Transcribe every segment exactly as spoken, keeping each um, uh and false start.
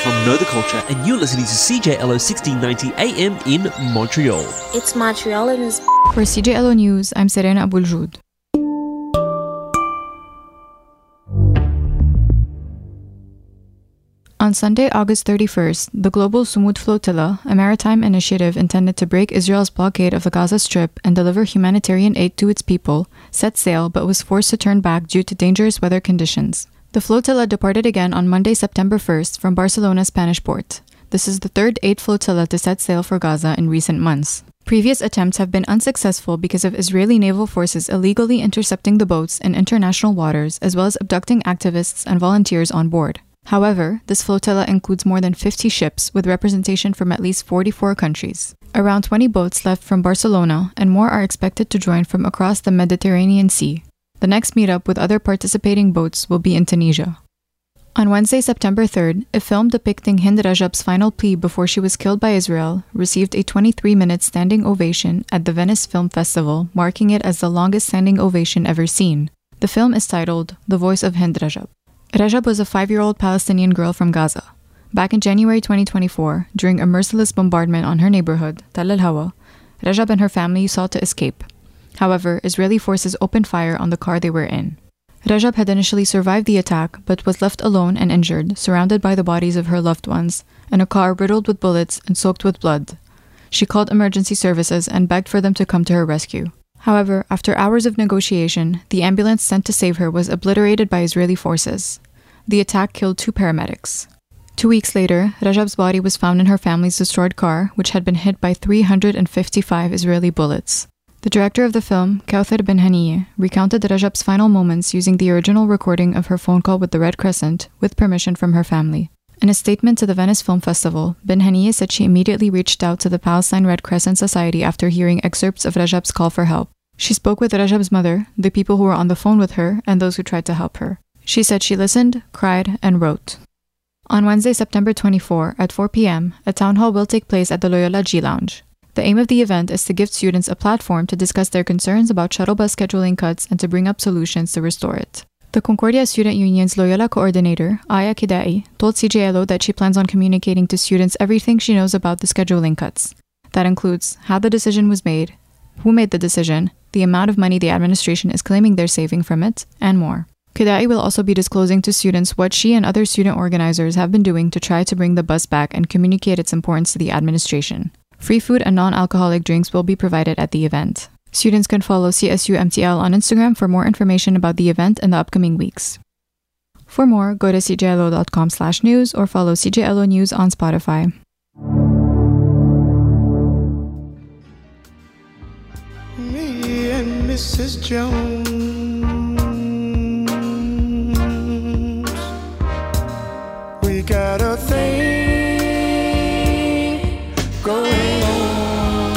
from Know the Culture, and you're listening to C J L O sixteen ninety A M in Montreal. It's Montreal and it's... For C J L O News, I'm Serena Abouljud. On Sunday, August thirty-first, the Global Sumud Flotilla, a maritime initiative intended to break Israel's blockade of the Gaza Strip and deliver humanitarian aid to its people, set sail but was forced to turn back due to dangerous weather conditions. The flotilla departed again on Monday, September first, from Barcelona's Spanish port. This is the third aid flotilla to set sail for Gaza in recent months. Previous attempts have been unsuccessful because of Israeli naval forces illegally intercepting the boats in international waters, as well as abducting activists and volunteers on board. However, this flotilla includes more than fifty ships with representation from at least forty-four countries. Around twenty boats left from Barcelona, and more are expected to join from across the Mediterranean Sea. The next meetup with other participating boats will be in Tunisia. On Wednesday, September third, a film depicting Hind Rajab's final plea before she was killed by Israel received a twenty-three minute standing ovation at the Venice Film Festival, marking it as the longest standing ovation ever seen. The film is titled The Voice of Hind Rajab. Rajab was a five-year-old Palestinian girl from Gaza. Back in January twenty twenty-four, during a merciless bombardment on her neighborhood, Tal al-Hawa, Rajab and her family sought to escape. However, Israeli forces opened fire on the car they were in. Rajab had initially survived the attack, but was left alone and injured, surrounded by the bodies of her loved ones, in a car riddled with bullets and soaked with blood. She called emergency services and begged for them to come to her rescue. However, after hours of negotiation, the ambulance sent to save her was obliterated by Israeli forces. The attack killed two paramedics. Two weeks later, Rajab's body was found in her family's destroyed car, which had been hit by three hundred fifty-five Israeli bullets. The director of the film, Kauthar Ben Haniyeh, recounted Rajab's final moments using the original recording of her phone call with the Red Crescent, with permission from her family. In a statement to the Venice Film Festival, Ben Haniyeh said she immediately reached out to the Palestine Red Crescent Society after hearing excerpts of Rajab's call for help. She spoke with Rajab's mother, the people who were on the phone with her, and those who tried to help her. She said she listened, cried, and wrote. On Wednesday, September twenty-fourth, at four p.m., a town hall will take place at the Loyola G Lounge. The aim of the event is to give students a platform to discuss their concerns about shuttle bus scheduling cuts and to bring up solutions to restore it. The Concordia Student Union's Loyola coordinator, Aya Kidai, told C J L O that she plans on communicating to students everything she knows about the scheduling cuts. That includes how the decision was made, who made the decision, the amount of money the administration is claiming they're saving from it, and more. Kidai will also be disclosing to students what she and other student organizers have been doing to try to bring the bus back and communicate its importance to the administration. Free food and non-alcoholic drinks will be provided at the event. Students can follow C S U M T L on Instagram for more information about the event in the upcoming weeks. For more, go to c j l o dot com slash news or follow C J L O News on Spotify. Me and Missus Jones, we got a thing going on.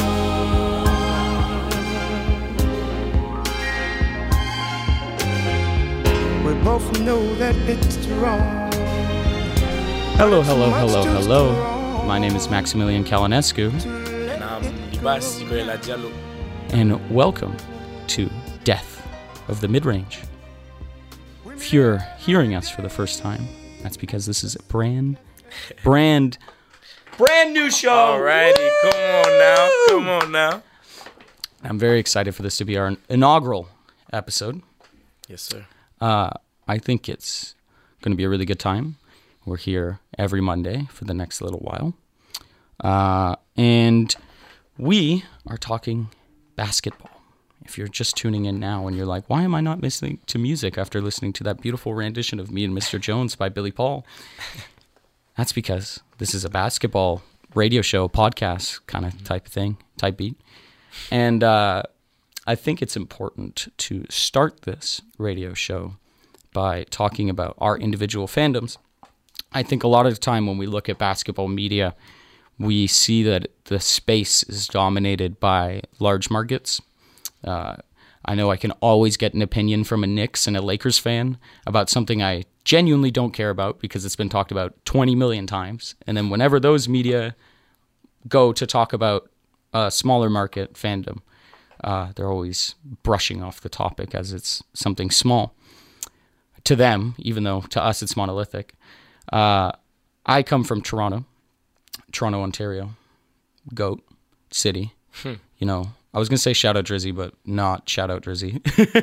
We both know that it's wrong. Hello, hello, hello, hello. My name is Maximilian Kalinescu. And I'm Libas Ibrela Diallo. And welcome to Death of the Mid-Range. If you're hearing us for the first time, that's because this is a brand, brand, brand new show. Alrighty, Woo! Come on now, come on now. I'm very excited for this to be our inaugural episode. Yes, sir. Uh, I think it's going to be a really good time. We're here every Monday for the next little while. Uh, and we are talking basketball. If you're just tuning in now and you're like, why am I not listening to music after listening to that beautiful rendition of Me and Mister Jones by Billy Paul? That's because this is a basketball radio show, podcast kind of type thing, type beat. And uh, I think it's important to start this radio show by talking about our individual fandoms. I think a lot of the time when we look at basketball media, we see that the space is dominated by large markets. Uh, I know I can always get an opinion from a Knicks and a Lakers fan about something I genuinely don't care about because it's been talked about twenty million times. And then whenever those media go to talk about a smaller market fandom, uh, they're always brushing off the topic as it's something small to them, even though to us it's monolithic. Uh, I come from Toronto, Toronto, Ontario, GOAT city. Hmm. You know, I was gonna say shout out Drizzy, but not shout out Drizzy.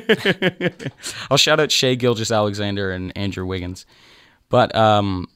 I'll shout out Shea Gilgeous-Alexander and Andrew Wiggins, but um,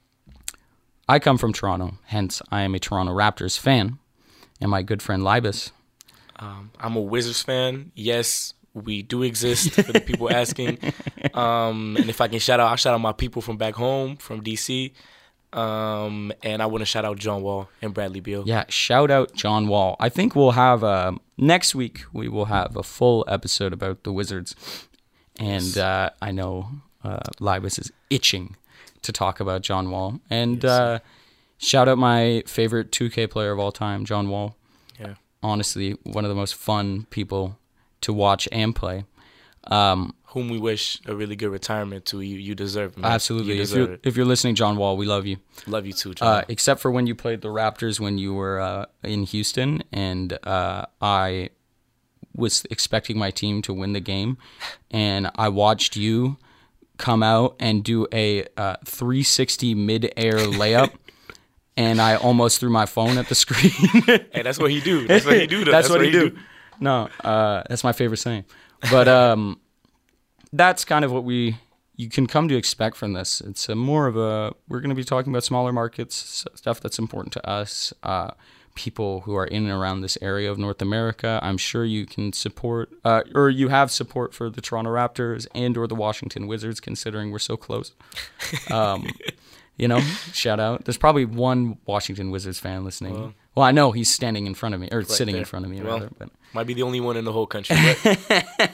I come from Toronto. Hence, I am a Toronto Raptors fan, and my good friend Libas. Um, I'm a Wizards fan. Yes, we do exist for the people asking. Um, and if I can shout out, I'll shout out my people from back home, from D C. Um, and I want to shout out John Wall and Bradley Beal. Yeah, shout out John Wall. I think we'll have, uh, next week, we will have a full episode about the Wizards. And Yes. uh, I know uh, Libas is itching to talk about John Wall. And Yes, uh, shout out my favorite two K player of all time, John Wall. Yeah. Honestly, one of the most fun people to watch and play. Um, Whom we wish a really good retirement to. You you deserve it, man. absolutely. You If deserve you're, it. if you're listening, John Wall, we love you. Love you too, John. Uh, except for when you played the Raptors when you were uh, in Houston, and uh, I was expecting my team to win the game, and I watched you come out and do a uh, three sixty mid-air layup, and I almost threw my phone at the screen. Hey, that's what he do. That's what he do. though. That's, what, he do. No, uh, that's my favorite saying. But um, that's kind of what we you can come to expect from this. It's a more of a we're going to be talking about smaller markets, stuff that's important to us, uh, people who are in and around this area of North America. I'm sure you can support uh, or you have support for the Toronto Raptors and or the Washington Wizards, considering we're so close. Um, you know, shout out. There's probably one Washington Wizards fan listening. Well, well I know he's standing in front of me or sitting there. in front of me, Well, rather. But Might be the only one in the whole country. But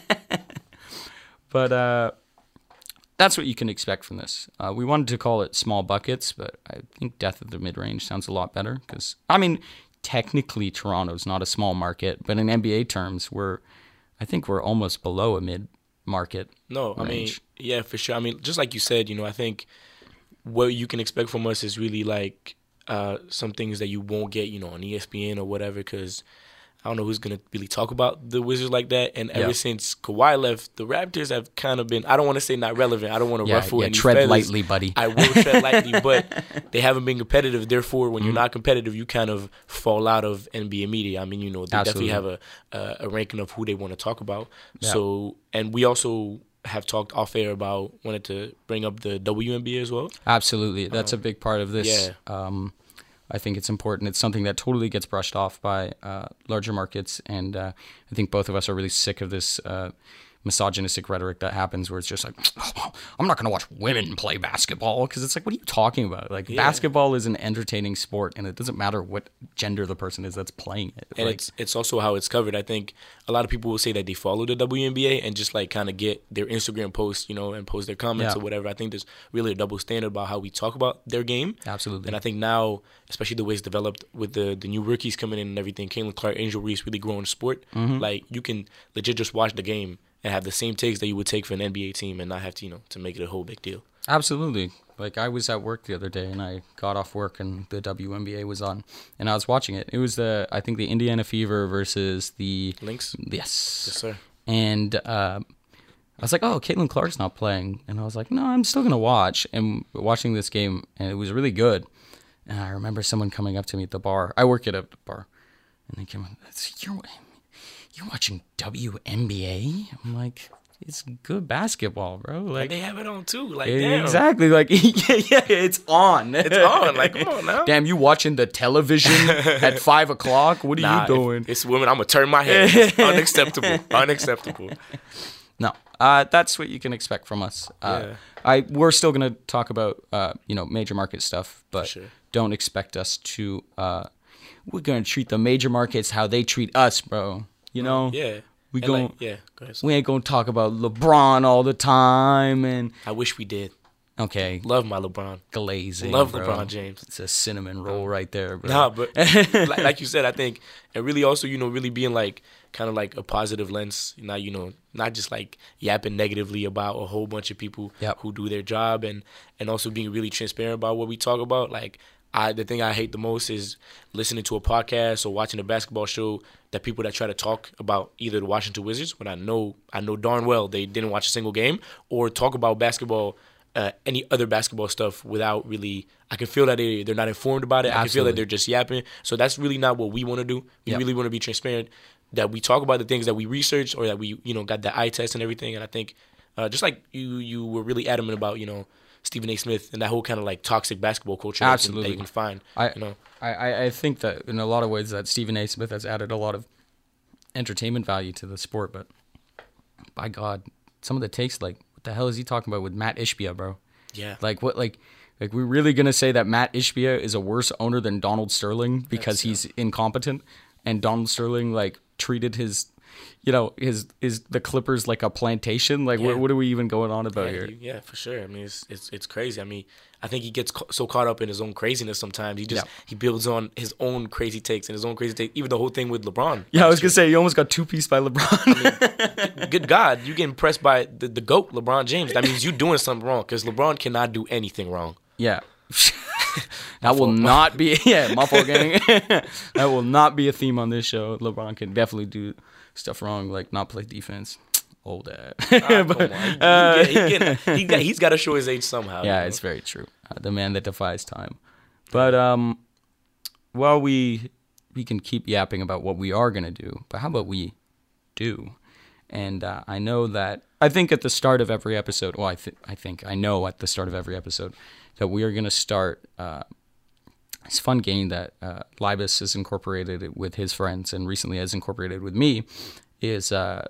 But uh, that's what you can expect from this. Uh, we wanted to call it small buckets, but I think Death of the Mid-Range sounds a lot better because, I mean, technically Toronto's not a small market, but in N B A terms, we're, I think we're almost below a mid-market no, I mean, range. yeah, for sure. I mean, just like you said, you know, I think what you can expect from us is really like uh, some things that you won't get, you know, on E S P N or whatever, because I don't know who's going to really talk about the Wizards like that. And ever Yeah. since Kawhi left, the Raptors have kind of been, I don't want to say not relevant. I don't want to Yeah, ruffle yeah, any tread feathers. lightly, buddy. I will tread lightly, but they haven't been competitive. Therefore, when you're Mm-hmm. not competitive, you kind of fall out of N B A media. I mean, you know, they Absolutely. definitely have a, a a ranking of who they want to talk about. Yeah. So, and we also have talked off air about wanted to bring up the W N B A as well. Absolutely. That's a big part of this. yeah. Um, I think it's important. It's something that totally gets brushed off by uh, larger markets. And uh, I think both of us are really sick of this uh, misogynistic rhetoric that happens where it's just like, oh, I'm not going to watch women play basketball because it's like, what are you talking about? Like, Yeah. basketball is an entertaining sport, and it doesn't matter what gender the person is that's playing it. And Like, it's it's also how it's covered. I think a lot of people will say that they follow the W N B A and just like kind of get their Instagram posts, you know, and post their comments Yeah. or whatever. I think there's really a double standard about how we talk about their game. Absolutely. And I think now, especially the way it's developed with the, the new rookies coming in and everything, Caitlin Clark, Angel Reese really growing the sport. Mm-hmm. Like, you can legit just watch the game and have the same takes that you would take for an N B A team and not have to, you know, to make it a whole big deal. Absolutely. Like, I was at work the other day, and I got off work, and the W N B A was on, and I was watching it. It was the, I think, the Indiana Fever versus the Lynx? Yes. Yes, sir. And uh, I was like, oh, Caitlin Clark's not playing. And I was like, no, I'm still going to watch. And watching this game, and it was really good. And I remember someone coming up to me at the bar. I work at a bar. And they came up, you're, you're watching W N B A? I'm like, it's good basketball, bro. Like, Like, they have it on too. Like, yeah, damn. exactly. Like, yeah, yeah, it's on. It's on. Like, come on now. Damn, you watching the television at five o'clock? What are Nah, you if doing? it's women, I'm going to turn my head. It's unacceptable. Unacceptable. No, uh, that's what you can expect from us. Uh, Yeah. I we're still gonna talk about uh, you know major market stuff, but sure. don't expect us to. Uh, we're gonna treat the major markets how they treat us, bro. You know, Yeah. we And gon' like, yeah, go ahead. we ain't gonna talk about LeBron all the time and I wish we did. okay, Love my LeBron. glazing. Love bro. LeBron James. It's a cinnamon roll right there, bro. Nah, but like, like you said, I think, and really also, you know, really being like kind of like a positive lens, not, you know, not just like yapping negatively about a whole bunch of people Yep. who do their job, and and also being really transparent about what we talk about. Like, I the thing I hate the most is listening to a podcast or watching a basketball show that people that try to talk about either the Washington Wizards, when I know I know darn well they didn't watch a single game, or talk about basketball uh, any other basketball stuff without really. I can feel that they they're not informed about it. I can feel Absolutely. that they're just yapping. So that's really not what we want to do. We Yep. really want to be transparent. That we talk about the things that we researched or that we you know got the eye test and everything. And I think uh, just like you you were really adamant about you know Stephen A. Smith and that whole kind of like toxic basketball culture that you can- Absolutely. that you can find. I, you know. I, I I think that in a lot of ways that Stephen A. Smith has added a lot of entertainment value to the sport, but by God, some of the takes, like, what the hell is he talking about with Matt Ishbia, bro? Yeah. Like, what, like, like we're really gonna say that Matt Ishbia is a worse owner than Donald Sterling because That's- he's incompetent, and Donald Sterling like treated his, you know, his is the Clippers like a plantation? Like, Yeah. what, what are we even going on about Yeah, here? you- yeah, for sure. I mean, it's it's it's crazy. I mean, I think he gets ca- so caught up in his own craziness sometimes. He just Yeah. he builds on his own crazy takes and his own crazy take. Even the whole thing with LeBron. Yeah, I was gonna say you almost got two piece by LeBron. Good God, you get impressed by the, the GOAT, LeBron James. That means you doing something wrong because LeBron cannot do anything wrong. Yeah. That will not be yeah, my fault, gang. That will not be a theme on this show. LeBron can definitely do stuff wrong, like not play defense. Old dad. Ah, come on. He, uh, he, get- he, get- he got, he's got to show his age somehow. Yeah, you know? it's very true. Uh, the man that defies time. But um, while we we can keep yapping about what we are gonna do, but how about we do? And uh, I know that I think at the start of every episode, well, I think I think I know at the start of every episode that we are gonna start uh, this fun game that uh, Libas has incorporated with his friends and recently has incorporated with me is uh,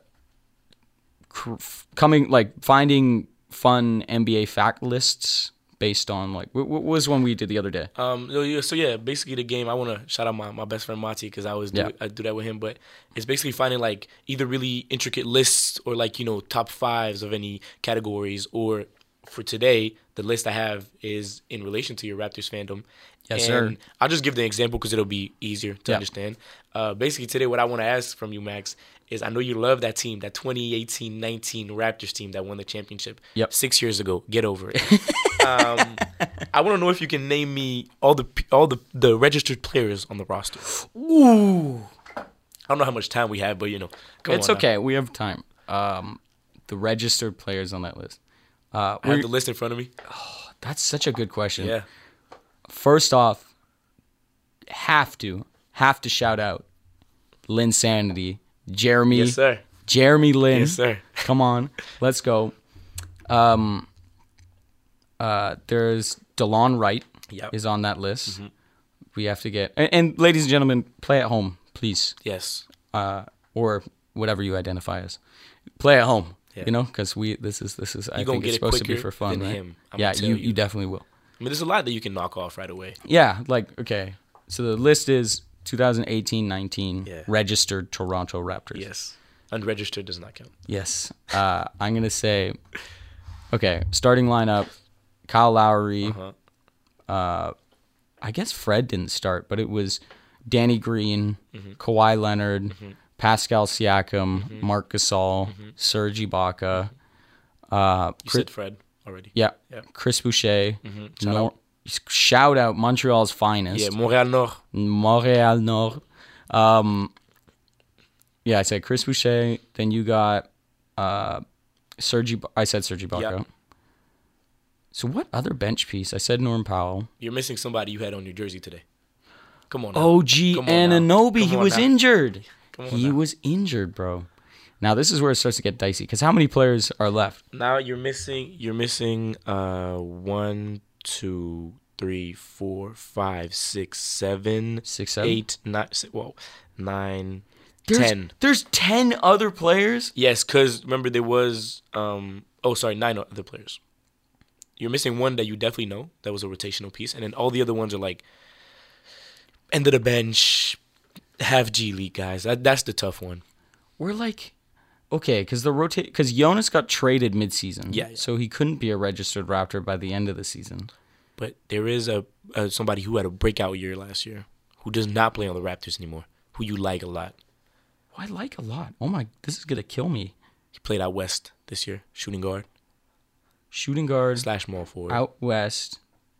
cr- coming like finding fun N B A fact lists based on like what, what was one we did the other day? Um. So yeah, so yeah, basically the game. I want to shout out my, my best friend Mati because I always do Yeah. I do that with him. But it's basically finding like either really intricate lists or like you know top fives of any categories. Or for today, the list I have is in relation to your Raptors fandom. Yes, and sir. I'll just give the example because it'll be easier to Yeah. understand. Uh, basically today, what I want to ask from you, Max, is I know you love that team, that twenty eighteen nineteen Raptors team that won the championship Yep. six years ago. Get over it. um, I want to know if you can name me all the all the, the registered players on the roster. Ooh, I don't know how much time we have, but you know, come it's on now. okay. We have time. Um, the registered players on that list. Uh, I have we're- the list in front of me. that's such a good question. Yeah, First off, have to have to shout out Lynn Sanity, Jeremy, yes sir, Jeremy Lin. yes sir. Come on, let's go. Um, uh, there's DeLon Wright Yep. is on that list. Mm-hmm. We have to get and, and ladies and gentlemen, play at home, please, Yes, uh, or whatever you identify as. Play at home, Yeah. you know, because we this is this is I gonna think get it's it supposed to be quicker for fun, than right? him, I'ma yeah, tell you, you. you definitely will. I mean, there's a lot that you can knock off right away. Yeah, like okay. So the list is twenty eighteen nineteen Yeah. registered Toronto Raptors. Yes, unregistered does not count. Yes. Uh, I'm gonna say, okay, starting lineup: Kyle Lowry. Uh-huh. Uh, I guess Fred didn't start, but it was Danny Green, Mm-hmm. Kawhi Leonard, Pascal Siakam, Marc Gasol, Serge Ibaka. Uh, You Chris- said Fred already. yeah, Yeah. Chris Boucher. Shout Nor- shout out Montreal's finest. Yeah, Montreal Nord. Montreal Nord. Um, yeah, I said Chris Boucher. Then you got uh, Serge. Iba- I said Serge Ibaka. Yeah. So what other bench piece? I said Norm Powell. You're missing somebody you had on your jersey today. Come on. Now. O G Come on now. Ananobi. Come He on was now. injured. Come on He now. was injured, bro. Now this is where it starts to get dicey. Because how many players are left? Now you're missing. You're missing. Uh, one, two, three, four, five, six, seven, Six, seven? eight, nine. si- Whoa, nine, There's, ten. There's ten other players. Yes, because remember there was. Um. Oh, sorry, nine other players. You're missing one that you definitely know. That was a rotational piece, and then all the other ones are like end of the bench, half G League guys. That that's the tough one. We're like, okay, because the rotate because Jonas got traded midseason. Yeah, yeah. So he couldn't be a registered Raptor by the end of the season. But there is a, a somebody who had a breakout year last year, who does not play on the Raptors anymore, who you like a lot. Who I like a lot. Oh my, this is gonna kill me. He played out west this year, shooting guard Shooting guard slash small forward. out west.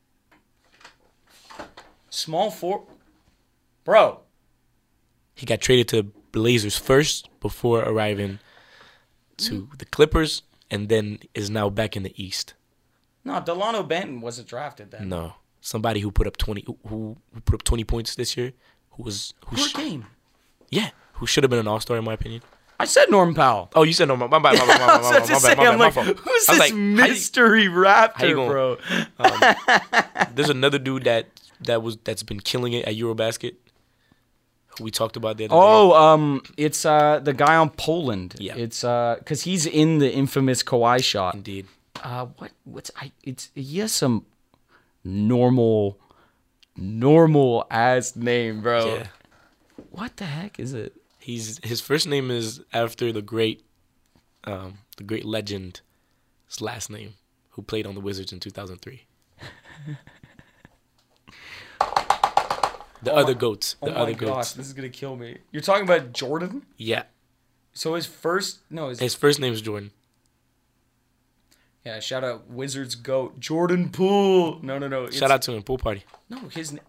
Small four, bro. He got traded to Blazers first before arriving to the Clippers, and then is now back in the East. No, Delano Banton wasn't drafted then. No, somebody who put up twenty, who, who put up twenty points this year, who was who Per sh- game. yeah, who should have been an All Star in my opinion. I said Norman Powell. Oh, you said no. My bad. My bad. My bad. My I was bad. about to My say, bad. My I'm bad. My like, fault. who's I was this like, how you- mystery how Raptor, you going? bro? Um, there's another dude that that was that's been killing it at Eurobasket. Who we talked about the other Oh, um, it's uh the guy on Poland. Yeah. It's uh because he's in the infamous Kawhi shot. day. Indeed. Uh, what what's I? It's he has some normal, normal ass name, bro. Yeah. What the heck is it? He's his first name is after the great, um, the great legend, his last name, who played on the Wizards in two thousand three. The Oh other my- goats. The oh other my goats. gosh, this is gonna kill me. You're talking about Jordan? Yeah. So his first no, his, His first name is Jordan. yeah. Shout out Wizards goat Jordan Poole. No, no, no. it's- Shout out to him. Pool party. No, his. na-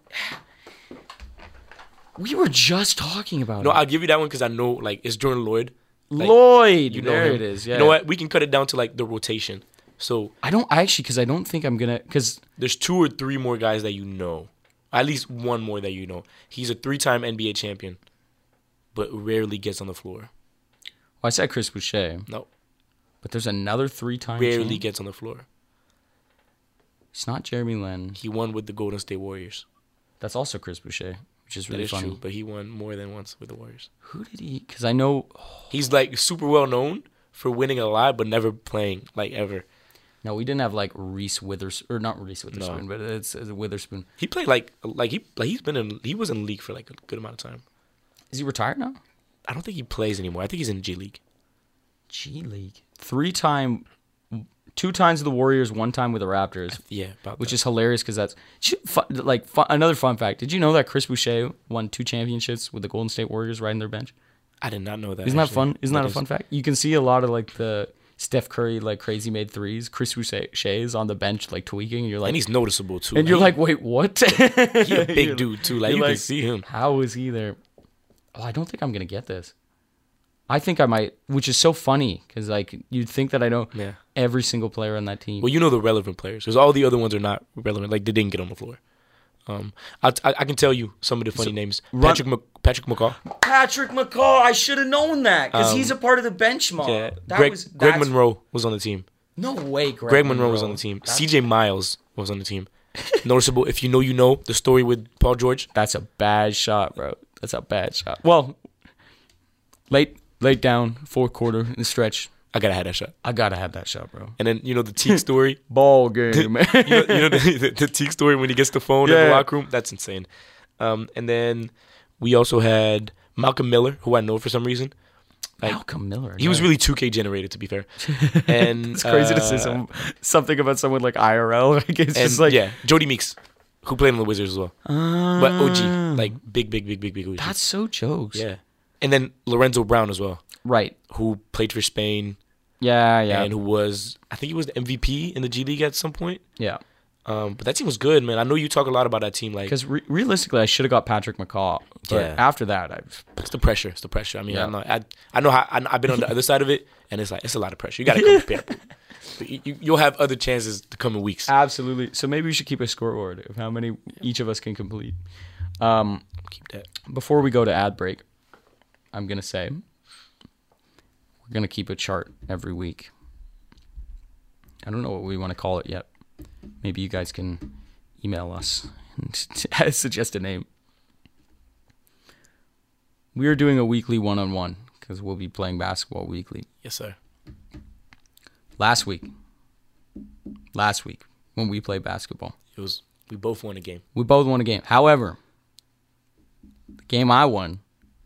We were just talking about No, it. I'll give you that one because I know like it's Jordan Lloyd. Like, Lloyd. You know there him. it is. Yeah. You know what? We can cut it down to like the rotation. So I don't actually because I don't think I'm gonna because there's two or three more guys that you know. At least one more that you know. He's a three-time N B A champion, but rarely gets on the floor. well, I said Chris Boucher, No, but there's another three-time. rarely champ. gets on the floor. It's not Jeremy Lin. He won with the Golden State Warriors. That's also Chris Boucher, which is That really is funny. true, but he won more than once with the Warriors. Who did he? Because I know. He's like super well known for winning a lot, but never playing like ever. No, we didn't have like Reese Withers or not Reese Witherspoon, No. but it's, it's Witherspoon. He played like like he like he's been in he was in the league for like a good amount of time. Is he retired now? I don't think he plays anymore. I think he's in G League. G League. Three time, two times with the Warriors, one time with the Raptors, Yeah, about which that. is hilarious because that's fun, like fun, another fun fact. Did you know that Chris Boucher won two championships with the Golden State Warriors riding their bench? I did not know that. Isn't that actually. fun? Isn't that a is- fun fact? You can see a lot of like the Steph Curry like crazy made threes. Chris Boucher is on the bench like tweaking, and you're like, And he's noticeable too. and you're He- like, wait, what? he a big You're- dude too. Like you're you can see him. How is he there? Oh, I don't think I'm gonna get this. I think I might, which is so funny because like you'd think that I know Yeah. every single player on that team. Well, you know the relevant players because all the other ones are not relevant. Like they didn't get on the floor. Um, I, I, I can tell you some of the funny names. run- Patrick Mc, Patrick McCaw. Patrick McCaw, I should have known that because Um, he's a part of the bench mob. Yeah. That Greg, was Greg that's- Monroe was on the team. No way, Greg, Greg Monroe was on the team. That's, C J Miles was on the team. Noticeable. If you know, you know the story with Paul George. that's a bad shot, bro. That's a bad shot. Well, late, late down, fourth quarter in the stretch. I gotta have that shot. I gotta have that shot, bro. And then you know the Teague story. Ball game, man. you know, you know the, the, the Teague story when he gets the phone in Yeah. the locker room. That's insane. Um, and then we also had Malcolm Miller, who I know for some reason. Like, Malcolm Miller. he was yeah. really two K generated, to be fair. And It's crazy to say uh, some, something about someone like I R L. Like it's And just like yeah, Jody Meeks, who played on the Wizards as well. But O G, like big, big, big, big, big O G. that's so jokes. yeah. And then Lorenzo Brown as well, Right. who played for Spain Yeah. Yeah. and who was, I think he was the M V P in the G League at some point. yeah. Um, but that team was good, man. I know you talk a lot about that team. Like, Because re- realistically, I should have got Patrick McCaw. But Yeah. after that, I it's the pressure. It's the pressure. I mean, Yeah. I know. I, I know how. I, I've been on the other side of it, and it's like it's a lot of pressure. You got to come prepared. But you, you, you'll have other chances to come in weeks. absolutely. So maybe we should keep a scoreboard of how many each of us can complete. Um, Keep that. before we go to ad break, I'm gonna say we're gonna keep a chart every week. I don't know what we want to call it yet. Maybe you guys can email us and suggest a name. We are doing a weekly one-on-one because we'll be playing basketball weekly. Yes, sir. Last week, last week when we played basketball, It was. We both won a game. we both won a game. However, the game I won,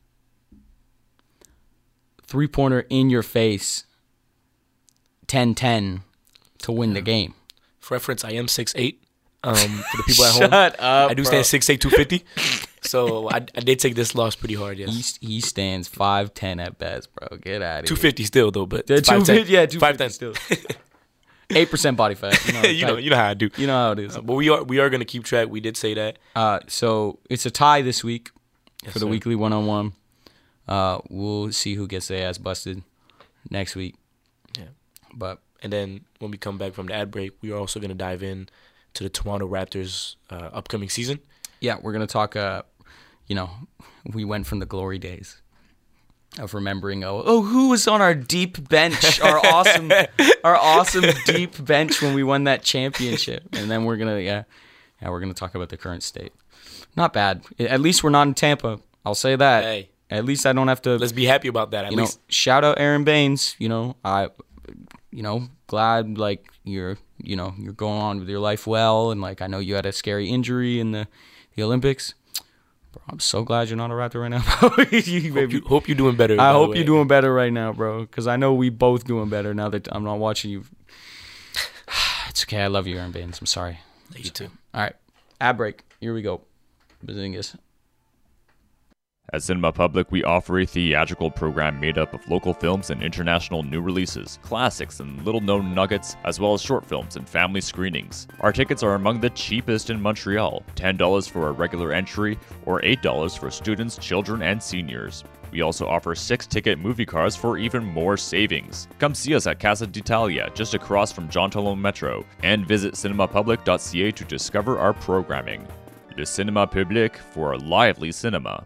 three-pointer in your face, ten ten to win the game. For reference, I am six eight. Um, for the people at home, Shut up, I do bro. stand six eight, two fifty. So I, I did take this loss pretty hard. Yes, He, he stands five ten at best, bro. Get out of two here. fifty still though, but Yeah, it's five ten. two fifty, yeah, two five fifty ten still. eight percent body fat. You know, you know, type- you know how I do. you know how it is. Uh, but we are we are gonna keep track. We did say that. Uh, so it's a tie this week Yes, for the sir. weekly one-on-one. Uh, we'll see who gets their ass busted next week. Yeah. But And then when we come back from the ad break, we are also going to dive in to the Toronto Raptors uh, upcoming season. Yeah, we're going to talk, uh, you know, we went from the glory days of remembering, oh, oh, who was on our deep bench, our awesome, our awesome deep bench when we won that championship. And then we're going to, yeah, yeah, we're going to talk about the current state. Not bad. At least we're not in Tampa. I'll say that. Hey. At least I don't have to. Let's be happy about that. At you least know, shout out Aaron Baines. You know, I, you know, glad like you're, you know, you're going on with your life well, and like I know you had a scary injury in the, the Olympics. Bro, I'm so glad you're not a Raptor right now. you, hope, you, hope you're doing better. I hope you're doing better right now, bro. Because I know we both doing better now that I'm not watching you. It's okay. I love you, Aaron Baines. I'm sorry. You too. All right, ad break. Here we go. Bazingas. At Cinema Public, we offer a theatrical program made up of local films and international new releases, classics and little-known nuggets, as well as short films and family screenings. Our tickets are among the cheapest in Montreal, ten dollars for a regular entry or eight dollars for students, children, and seniors. We also offer six-ticket movie cards for even more savings. Come see us at Casa d'Italia, just across from Jean Talon Metro, and visit cinema public dot c a to discover our programming. Le Cinéma Public for a lively cinema.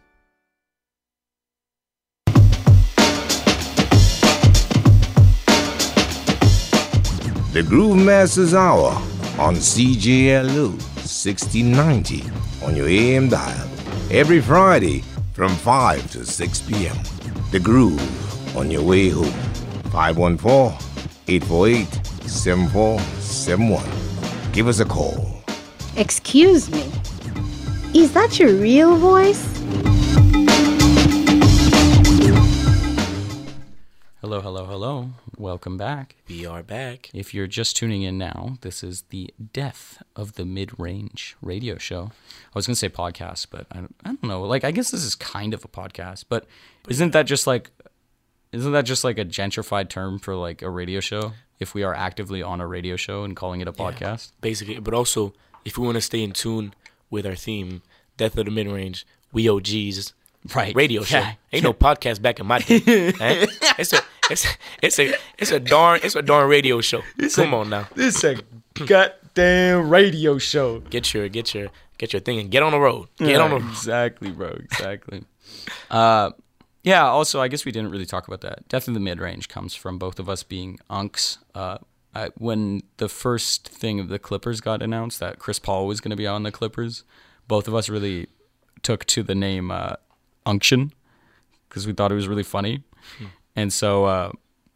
The Groove Masters Hour on C J L O sixteen ninety on your A M dial every Friday from five to six p.m. The Groove on your way home. five one four, eight four eight, seven four seven one. Give us a call. Excuse me. Is that your real voice? Hello, hello, hello. Welcome back. We are back. If you're just tuning in now, this is the Death of the Mid-Range radio show. I was going to say podcast, but I don't, I don't know. Like, I guess this is kind of a podcast, but isn't that just like, isn't that just like a gentrified term for like a radio show? If we are actively on a radio show and calling it a podcast? Yeah, basically, but also, if we want to stay in tune with our theme, Death of the Mid-Range, we O Gs. Right. Radio show. Yeah. Ain't no podcast back in my day. eh? It's a it's it's a it's a darn it's a darn radio show. It's Come a, on now. This is a goddamn radio show. Get your get your get your thing and get on the road. Get yeah, on the road. Exactly, bro. Exactly. uh yeah, also I guess we didn't really talk about that. Death of the Mid-Range comes from both of us being unks. Uh I, when the first thing of the Clippers got announced that Chris Paul was going to be on the Clippers, both of us really took to the name uh Unction, because we thought it was really funny. Hmm. And so uh,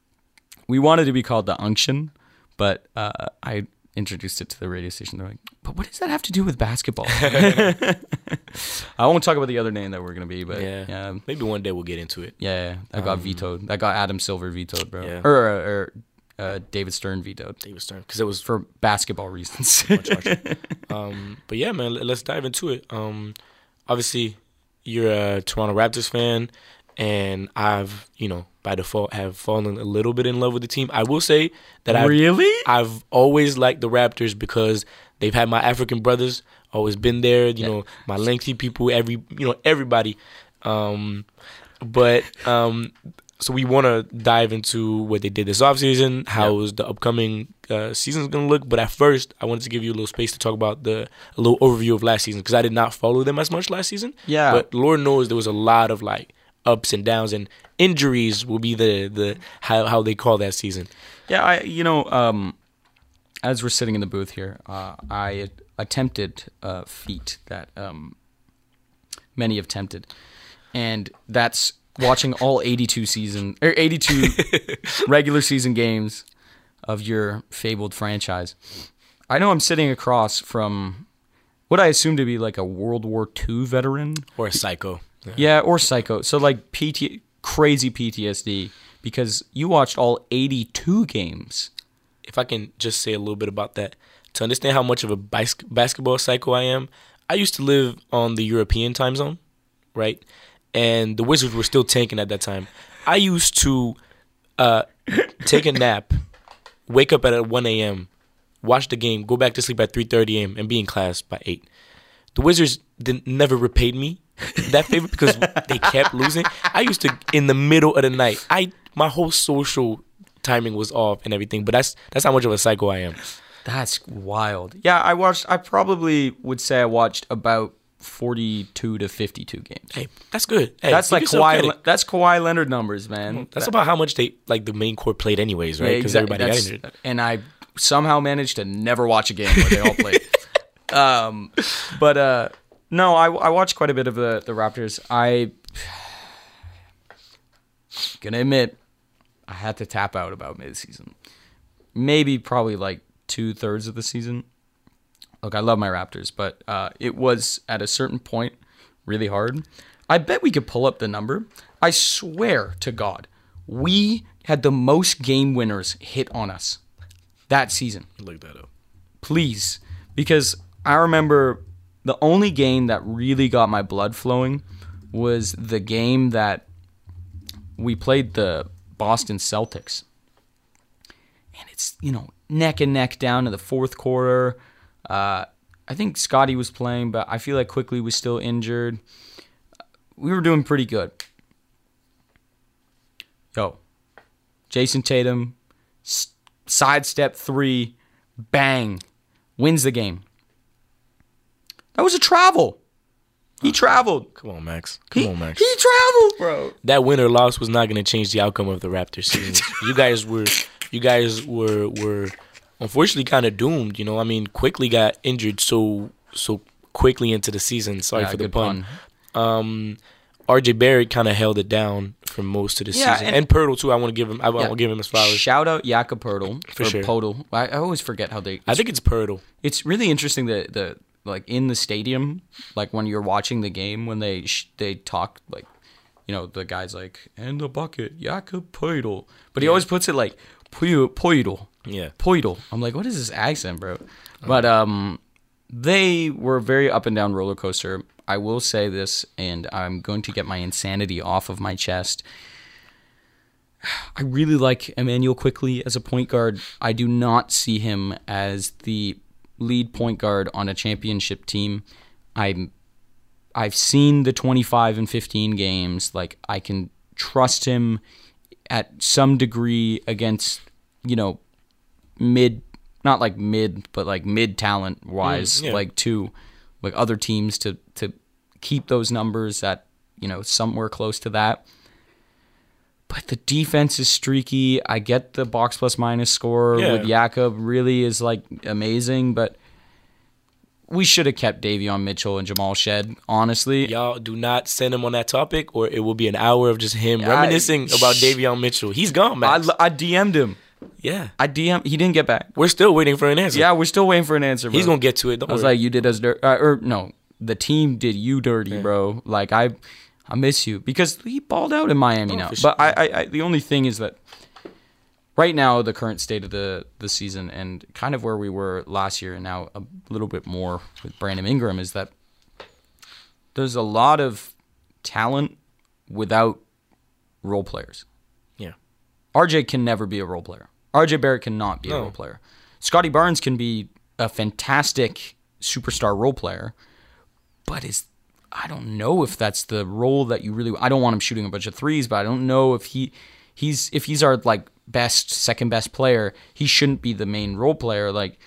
we wanted to be called the Unction, but uh, I introduced it to the radio station. They're like, but what does that have to do with basketball? I won't talk about the other name that we're going to be, but yeah. yeah. Maybe one day we'll get into it. Yeah, yeah. that got um, vetoed. That got Adam Silver vetoed, bro. Yeah. Or, or uh, David Stern vetoed. David Stern, because it was for basketball reasons. much harsher. um, but yeah, man, let's dive into it. Um, obviously, you're a Toronto Raptors fan, and I've, you know, by default have fallen a little bit in love with the team. I will say that I've, really? I've always liked the Raptors because they've had my African brothers, always been there, you yeah. know, my lengthy people, every, you know, everybody. Um, but um, so we want to dive into what they did this offseason, how yep. the upcoming uh, season is going to look. But at first, I wanted to give you a little space to talk about the a little overview of last season, because I did not follow them as much last season. Yeah. But Lord knows there was a lot of like ups and downs, and injuries will be the the how how they call that season. Yeah, I you know um, as we're sitting in the booth here, uh, I attempted a feat that um, many have tempted, and that's watching all eighty-two season or eighty-two regular season games of your fabled franchise. I know I'm sitting across from what I assume to be like a World War Two veteran or a psycho. Yeah, yeah or psycho. So like P T crazy P T S D because you watched all eighty-two games. If I can just say a little bit about that to understand how much of a bas- basketball psycho I am. I used to live on the European time zone, right? And the Wizards were still tanking at that time. I used to uh, take a nap, wake up at one a.m., watch the game, go back to sleep at three thirty a.m., and be in class by eight. The Wizards didn't, never repaid me that favor because they kept losing. I used to, in the middle of the night, I my whole social timing was off and everything. But that's that's how much of a psycho I am. That's wild. Yeah, I watched. I probably would say I watched about forty-two to fifty-two games. Hey, that's good. Hey, that's like yourself Kawhi. credit. Le- that's Kawhi Leonard numbers, man. That's that, about how much they like the main core played, anyways, right? Yeah, Because exactly. everybody That's, got injured. and I somehow managed to never watch a game where they all played. um, but uh, no, I, I watched quite a bit of the the Raptors. I gonna admit, I had to tap out about mid-season. Maybe probably like two thirds of the season. Look, I love my Raptors, but uh, it was at a certain point really hard. I bet we could pull up the number. I swear to God, we had the most game winners hit on us that season. Look that up. Please. Because I remember the only game that really got my blood flowing was the game that we played the Boston Celtics. And it's, you know, neck and neck down to the fourth quarter. Uh, I think Scotty was playing, but I feel like Quickly was still injured. We were doing pretty good. Yo, Jason Tatum, s- sidestep three, bang, wins the game. That was a travel. He traveled. Come on, Max. Come he, on, Max. He traveled, bro. That win or loss was not going to change the outcome of the Raptors season. you guys were, you guys were, were unfortunately kind of doomed. You know, I mean, Quickly got injured so so quickly into the season. Sorry Yeah, for the good pun. pun. Um, R J Barrett kind of held it down for most of the Yeah, season, and- and, Pirtle too. I want to give him. I want Yeah. to give him his flowers. Shout out Jakob Poeltl For or sure. Podol. I, I always forget how they. I think it's Pirtle. It's really interesting that the like in the stadium, like when you're watching the game, when they sh- they talk like, you know, the guy's like, and the bucket, Jakob Poeltl, but he always puts it like Poeltl, Poeltl, Yeah. Poeltl. I'm like, what is this accent, bro? But um, they were a very up and down roller coaster. I will say this, and I'm going to get my insanity off of my chest. I really like Emmanuel Quickly as a point guard. I do not see him as the lead point guard on a championship team. I'm I've seen the twenty-five and fifteen games. Like, I can trust him at some degree against, you know, mid, not like mid, but like mid talent wise, Mm, yeah. like to like other teams to to keep those numbers at, you know, somewhere close to that. But the defense is streaky. I get the box plus minus score Yeah. with Jakob really is like amazing, but we should have kept Davion Mitchell and Jamal Shed, honestly. Y'all do not send him on that topic, or it will be an hour of just him I- reminiscing about Davion Mitchell. He's gone, I, Max. I D M'd him. yeah, I D M'd. He didn't get back. we're still waiting for an answer. Yeah, we're still waiting for an answer, bro. he's gonna get to it. Don't I was worry. like, you did us dirty. Uh, or no, the team did you dirty, bro. Like, I I miss you. Because he balled out in Miami Oh, now. for sure. But I, I, I, the only thing is that right now, the current state of the, the season and kind of where we were last year and now a little bit more with Brandon Ingram is that there's a lot of talent without role players. yeah, R J can never be a role player. R J Barrett cannot be a No. role player. Scotty Barnes can be a fantastic superstar role player, but is I don't know if that's the role that you really. I don't want him shooting a bunch of threes, but I don't know if he he's if he's our like best second best player, he shouldn't be the main role player. Like,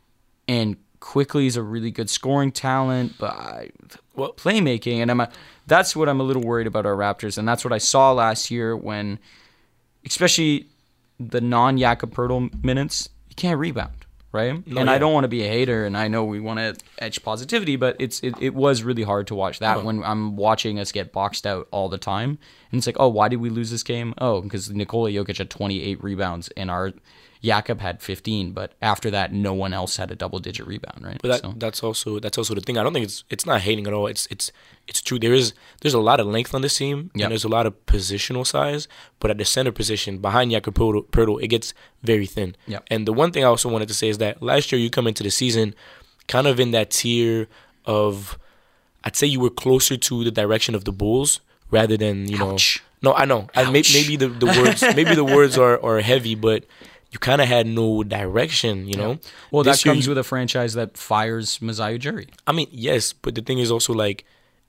and Quickly is a really good scoring talent, but I, Well- playmaking, and I'm a, that's what I'm a little worried about our Raptors, and that's what I saw last year when, especially the non-Jakob Poeltl minutes, you can't rebound, right? No, and I yeah. don't want to be a hater, and I know we want to edge positivity, but it's it, it was really hard to watch that Oh. when I'm watching us get boxed out all the time, and it's like, oh, why did we lose this game? Oh, because Nikola Jokic had twenty-eight rebounds, and our Jakob had fifteen, but after that, no one else had a double-digit rebound, right? But that, So- that's also that's also the thing. I don't think it's it's not hating at all. It's it's it's true. There is there's a lot of length on this team, Yep. and there's a lot of positional size. But at the center position behind Jakob Poeltl, Poeltl, it gets very thin. Yep. And the one thing I also wanted to say is that last year you come into the season kind of in that tier of, I'd say you were closer to the direction of the Bulls rather than you Ouch. know. No, I know. I, may, Ouch. maybe the, the words maybe the words are, are heavy, but you kind of had no direction. You know. Well, This that year comes you- with a franchise that fires Masai Ujiri. I mean, yes, but the thing is also like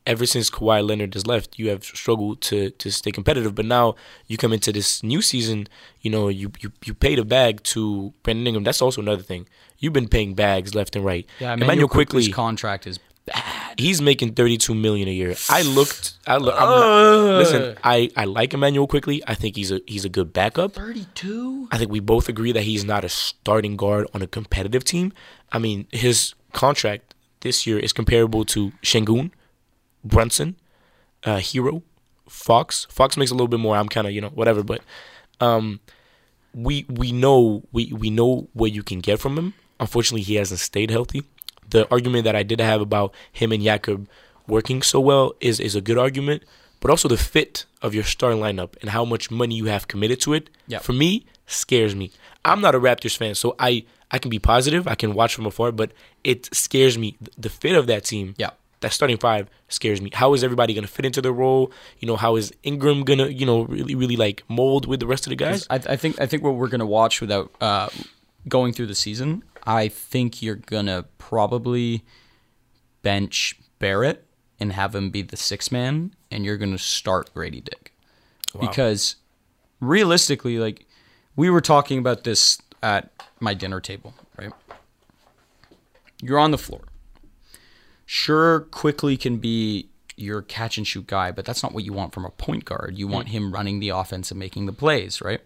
ever since Kawhi Leonard has left, you have struggled to to stay competitive. But now you come into this new season, you know, you you, you paid a bag to Brandon Ingram. That's also another thing. You've been paying bags left and right. Yeah, Emmanuel Emmanuel Quickley's Quickley's contract is bad. He's making thirty-two million dollars a year. I looked. I look. I'm not, listen, I, I like Emmanuel Quickley. I think he's a he's a good backup. thirty-two I think we both agree that he's not a starting guard on a competitive team. I mean, his contract this year is comparable to Şengün, Brunson, uh, Hero, Fox. Fox makes a little bit more. I'm kind of, you know, whatever. But um, we we know we, we know what you can get from him. Unfortunately, he hasn't stayed healthy. The argument that I did have about him and Jakob working so well is, is a good argument. But also the fit of your starting lineup and how much money you have committed to it, Yep. for me, scares me. I'm not a Raptors fan, so I, I can be positive. I can watch from afar, but it scares me. The fit of that team, Yeah. that starting five, scares me. How is everybody going to fit into their role? You know, how is Ingram going to, you know, really, really like mold with the rest of the guys? I, I think I think what we're gonna watch without uh, going through the season, I think you're gonna probably bench Barrett and have him be the sixth man, and you're gonna start Grady Dick because realistically, like we were talking about this at my dinner table, right? You're on the floor. Sure, Quickley can be your catch and shoot guy, but that's not what you want from a point guard. You want him running the offense and making the plays, right?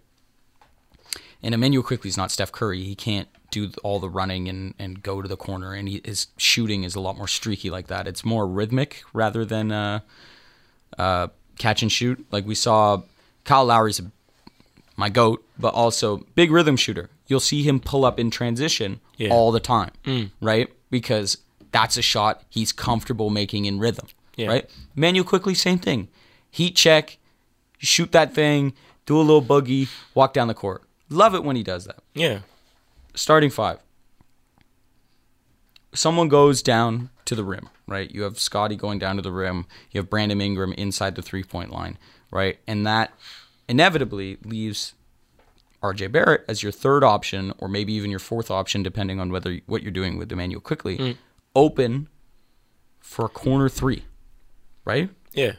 And Emmanuel Quickley's not Steph Curry. He can't do all the running and, and go to the corner, and he, his shooting is a lot more streaky like that. It's more rhythmic rather than uh, uh, catch and shoot. Like we saw, Kyle Lowry's a, my GOAT, but also big rhythm shooter. You'll see him pull up in transition Yeah. all the time, Mm. right? Because that's a shot he's comfortable making in rhythm, Yeah. right? Emmanuel Quickley, same thing. Heat check, shoot that thing, do a little boogie, walk down the court. Love it when he does that. Yeah. Starting five. Someone goes down to the rim, right? You have Scotty going down to the rim. You have Brandon Ingram inside the three-point line, right? And that inevitably leaves R J Barrett as your third option, or maybe even your fourth option, depending on whether what you're doing with Emmanuel Quickley, Mm. open for a corner three, right? Yeah.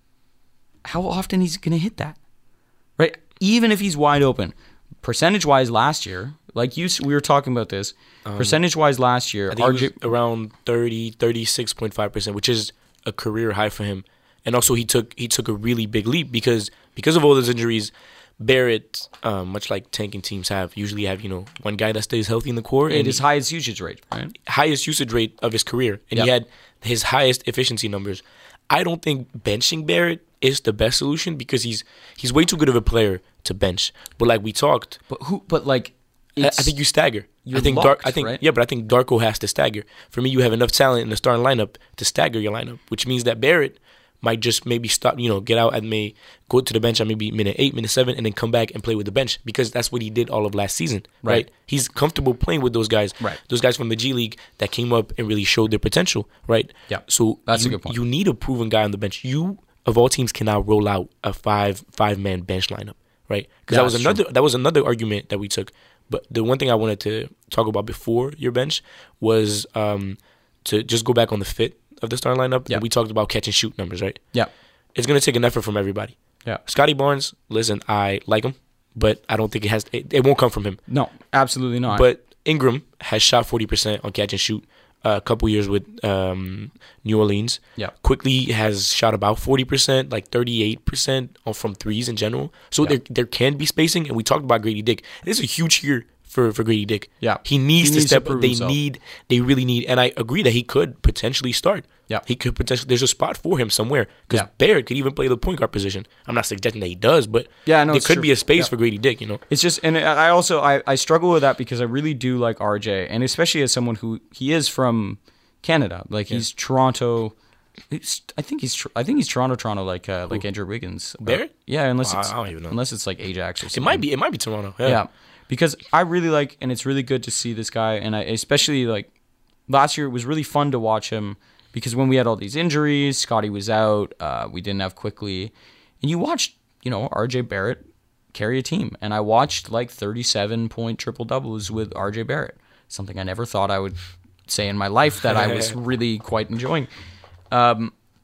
How often he's going to hit that, right? Even if he's wide open. Percentage-wise last year, like you, we were talking about this, Um, percentage-wise last year, I think R J it was around thirty, thirty-six point five percent, which is a career high for him. And also he took he took a really big leap because because of all those injuries, Barrett, um, much like tanking teams have, usually have, you know, one guy that stays healthy in the core. at and his highest usage rate, right? highest usage rate of his career. And Yep. he had his highest efficiency numbers. I don't think benching Barrett is the best solution because he's he's way too good of a player to bench. But like we talked, But who? But like, I, I it's, think you stagger. you're I think locked, Dark. I think right? yeah, but I think Darko has to stagger. For me, you have enough talent in the starting lineup to stagger your lineup, which means that Barrett might just maybe stop. You know, get out and may go to the bench at maybe minute eight, minute seven, and then come back and play with the bench because that's what he did all of last season. Right? Right. He's comfortable playing with those guys. Right. Those guys from the G League that came up and really showed their potential. Right. Yeah. So That's a you, good point. You need a proven guy on the bench. You of all teams cannot roll out a five five man bench lineup. Right. Because Yeah, that was that's another true. that was another argument that we took. But the one thing I wanted to talk about before your bench was um, to just go back on the fit of the starting lineup. Yeah. We talked about catch and shoot numbers, right? Yeah. It's going to take an effort from everybody. Yeah. Scotty Barnes, listen, I like him, but I don't think it has. It, it won't come from him. No, absolutely not. But Ingram has shot forty percent on catch and shoot uh, a couple years with um, New Orleans. Yeah. Quickly has shot about forty percent, like thirty-eight percent from threes in general. So Yeah. there there can be spacing, and we talked about Grady Dick. This is a huge year for, for Grady Dick. Yeah. He needs He to needs to step up. prove They himself. need, they really need, and I agree that he could potentially start. Yeah. He could potentially, there's a spot for him somewhere because Yeah. Barrett could even play the point guard position. I'm not suggesting that he does, but Yeah, no, there it's could true. be a space Yeah. for Grady Dick, you know? It's just, and I also I, I struggle with that because I really do like R J, and especially as someone who he is from Canada, like he's Toronto. He's, I think he's tr- I think he's Toronto, Toronto, like uh, like Andrew Wiggins. But- Barrett? Yeah, unless Wow, it's I don't even know. unless it's like Ajax or It something. might be, it might be Toronto. Yeah. Yeah. Because I really like, and it's really good to see this guy, and I especially like last year it was really fun to watch him because when we had all these injuries, Scotty was out, uh, we didn't have Quickly, and you watched, you know, R J Barrett carry a team, and I watched like thirty-seven point triple doubles with R J Barrett, something I never thought I would say in my life that I was really quite enjoying. Um,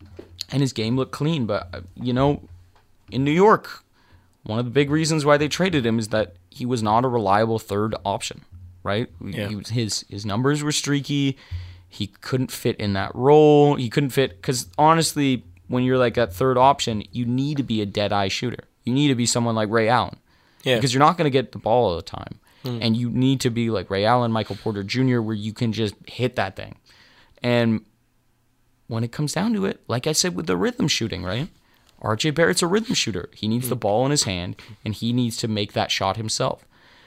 and his game looked clean. But, uh, you know, in New York, one of the big reasons why they traded him is that he was not a reliable third option, right? Yeah. He was, his his numbers were streaky. He couldn't fit in that role. He couldn't fit because honestly, when you're like that third option, you need to be a dead eye shooter. You need to be someone like Ray Allen, Yeah. because you're not going to get the ball all the time, Mm. and you need to be like Ray Allen, Michael Porter Junior, where you can just hit that thing. And when it comes down to it, like I said with the rhythm shooting, right? R J Barrett's a rhythm shooter. He needs the ball in his hand, and he needs to make that shot himself.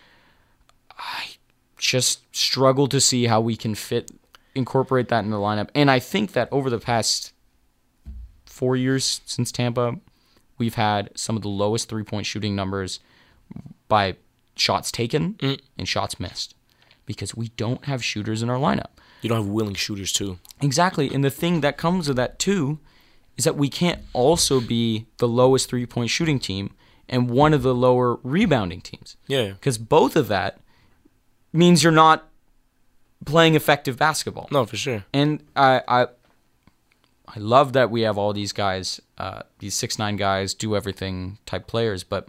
I just struggle to see how we can fit, incorporate that in the lineup. And I think that over the past four years since Tampa, we've had some of the lowest three-point shooting numbers by shots taken Mm. and shots missed because we don't have shooters in our lineup. You don't have willing shooters, too. Exactly. And the thing that comes with that, too, is that we can't also be the lowest three-point shooting team and one of the lower rebounding teams. Yeah. Because both of that means you're not playing effective basketball. No, for sure. And I I, I love that we have all these guys, uh, these six nine guys, do everything type players, but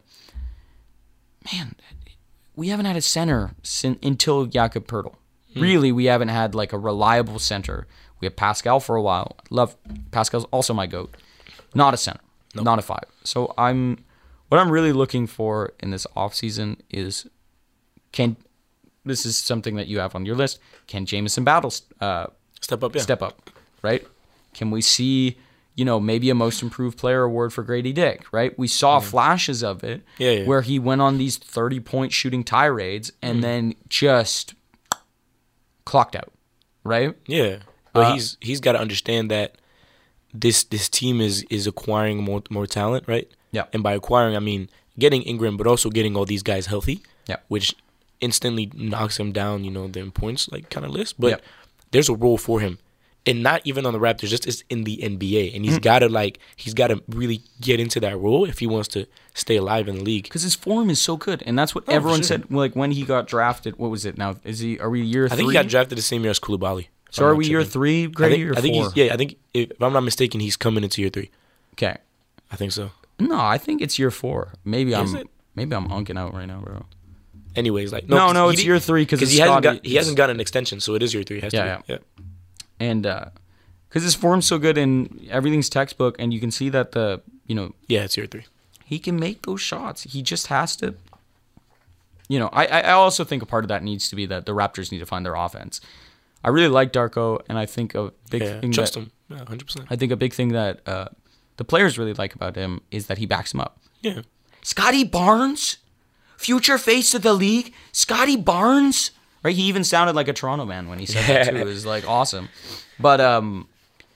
man, we haven't had a center sin- until Jakob Poeltl. Hmm. Really, we haven't had like a reliable center. We have Pascal for a while. Love Pascal's also my goat. Not a center, Nope. not a five. So I'm what I'm really looking for in this offseason is can this is something that you have on your list. Can Jamison Battle uh, Step up, yeah. step up, right? Can we see, you know, maybe a most improved player award for Grady Dick, right? We saw flashes of it Yeah, yeah. where he went on these thirty-point shooting tirades and then just clocked out, right? Yeah. But Uh, he's he's got to understand that this this team is is acquiring more more talent, right? Yeah. And by acquiring, I mean getting Ingram, but also getting all these guys healthy. Yeah. Which instantly knocks him down, you know, the points like kind of list. But Yeah. there's a role for him, and not even on the Raptors, just as in the N B A. And Mm. he's got to like he's got to really get into that role if he wants to stay alive in the league. Because his form is so good, and that's what Oh, for everyone sure. said. Like when he got drafted, what was it? Now is he? Are we year I three? think he got drafted the same year as Koulibaly. if So I'm are not we year tripping. three, I Grady, think, or I think four? he's yeah. I think if I'm not mistaken, he's coming into year three. Okay. I think so. No, I think it's year four. Maybe Is I'm it? maybe I'm unking out right now, bro. Anyways, like No, 'cause no, he it's didn't- year three because he hasn't got he hasn't got an extension, so it is year three. It has Yeah, to be. yeah. yeah. and because his form's so good and everything's textbook, and you can see that the you know Yeah, it's year three. he can make those shots. He just has to. You know, I I also think a part of that needs to be that the Raptors need to find their offense. I really like Darko, and I think a big Yeah, thing trust that, him. Yeah, one hundred percent. I think a big thing that uh, the players really like about him is that he backs him up. Yeah. Scotty Barnes, future face of the league. Scotty Barnes, right? He even sounded like a Toronto man when he said that too. It was like awesome. But um,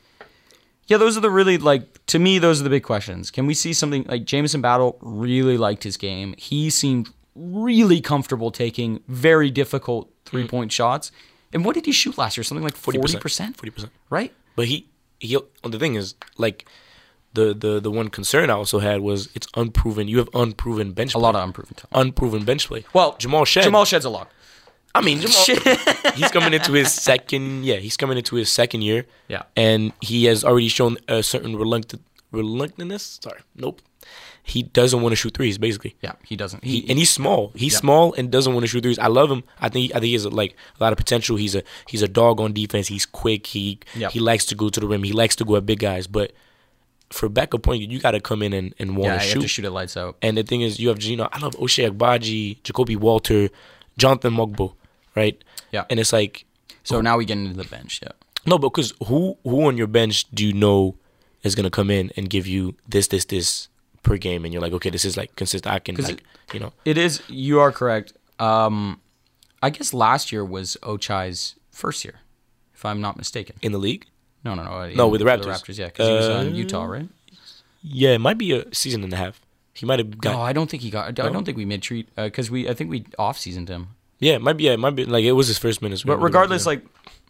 yeah, those are the really like to me. Those are the big questions. Can we see something like Jamison Battle really liked his game? He seemed really comfortable taking very difficult three point shots. And what did he shoot last year? Something like forty percent, Forty percent. right? But he he. well, The thing is, like, the the the one concern I also had was it's unproven. You have unproven bench. A play. lot of unproven talent. unproven bench play. Well, Jamal Shed. Jamal Shed's a lot. I mean, Jamal. he's coming into his second. Yeah, he's coming into his second year. Yeah. And he has already shown a certain reluctant reluctantness. Sorry, nope. He doesn't want to shoot threes, basically. Yeah, he doesn't. He, and he's small. He's Yeah. small and doesn't want to shoot threes. I love him. I think I think he has like a lot of potential. He's a he's a dog on defense. He's quick. He Yep. he likes to go to the rim. He likes to go at big guys. But for backup point, you got to come in and, and want yeah, to you shoot. have to shoot it lights out. And the thing is, you have you know I love O'Shea Agbaji, Jacoby Walter, Jonathan Mugbo, right? Yeah. And it's like So now we get into the bench. Yeah. no, because who who on your bench do you know is gonna come in and give you this this this per game, and you're like, okay, this is like consistent. I can 'Cause like you know. It is. You are correct. Um, I guess last year was Ochai's first year, if I'm not mistaken. In the league? No, no, no. No, in- with the for Raptors. yeah, because he was Uh, in Utah, right? Yeah, it might be a season and a half. He might have got. No, I don't think he got. I No? don't think we mid treat because we. I think we off seasoned him. Yeah, it might be. Yeah, it might be like it was his first minutes. But regardless, like,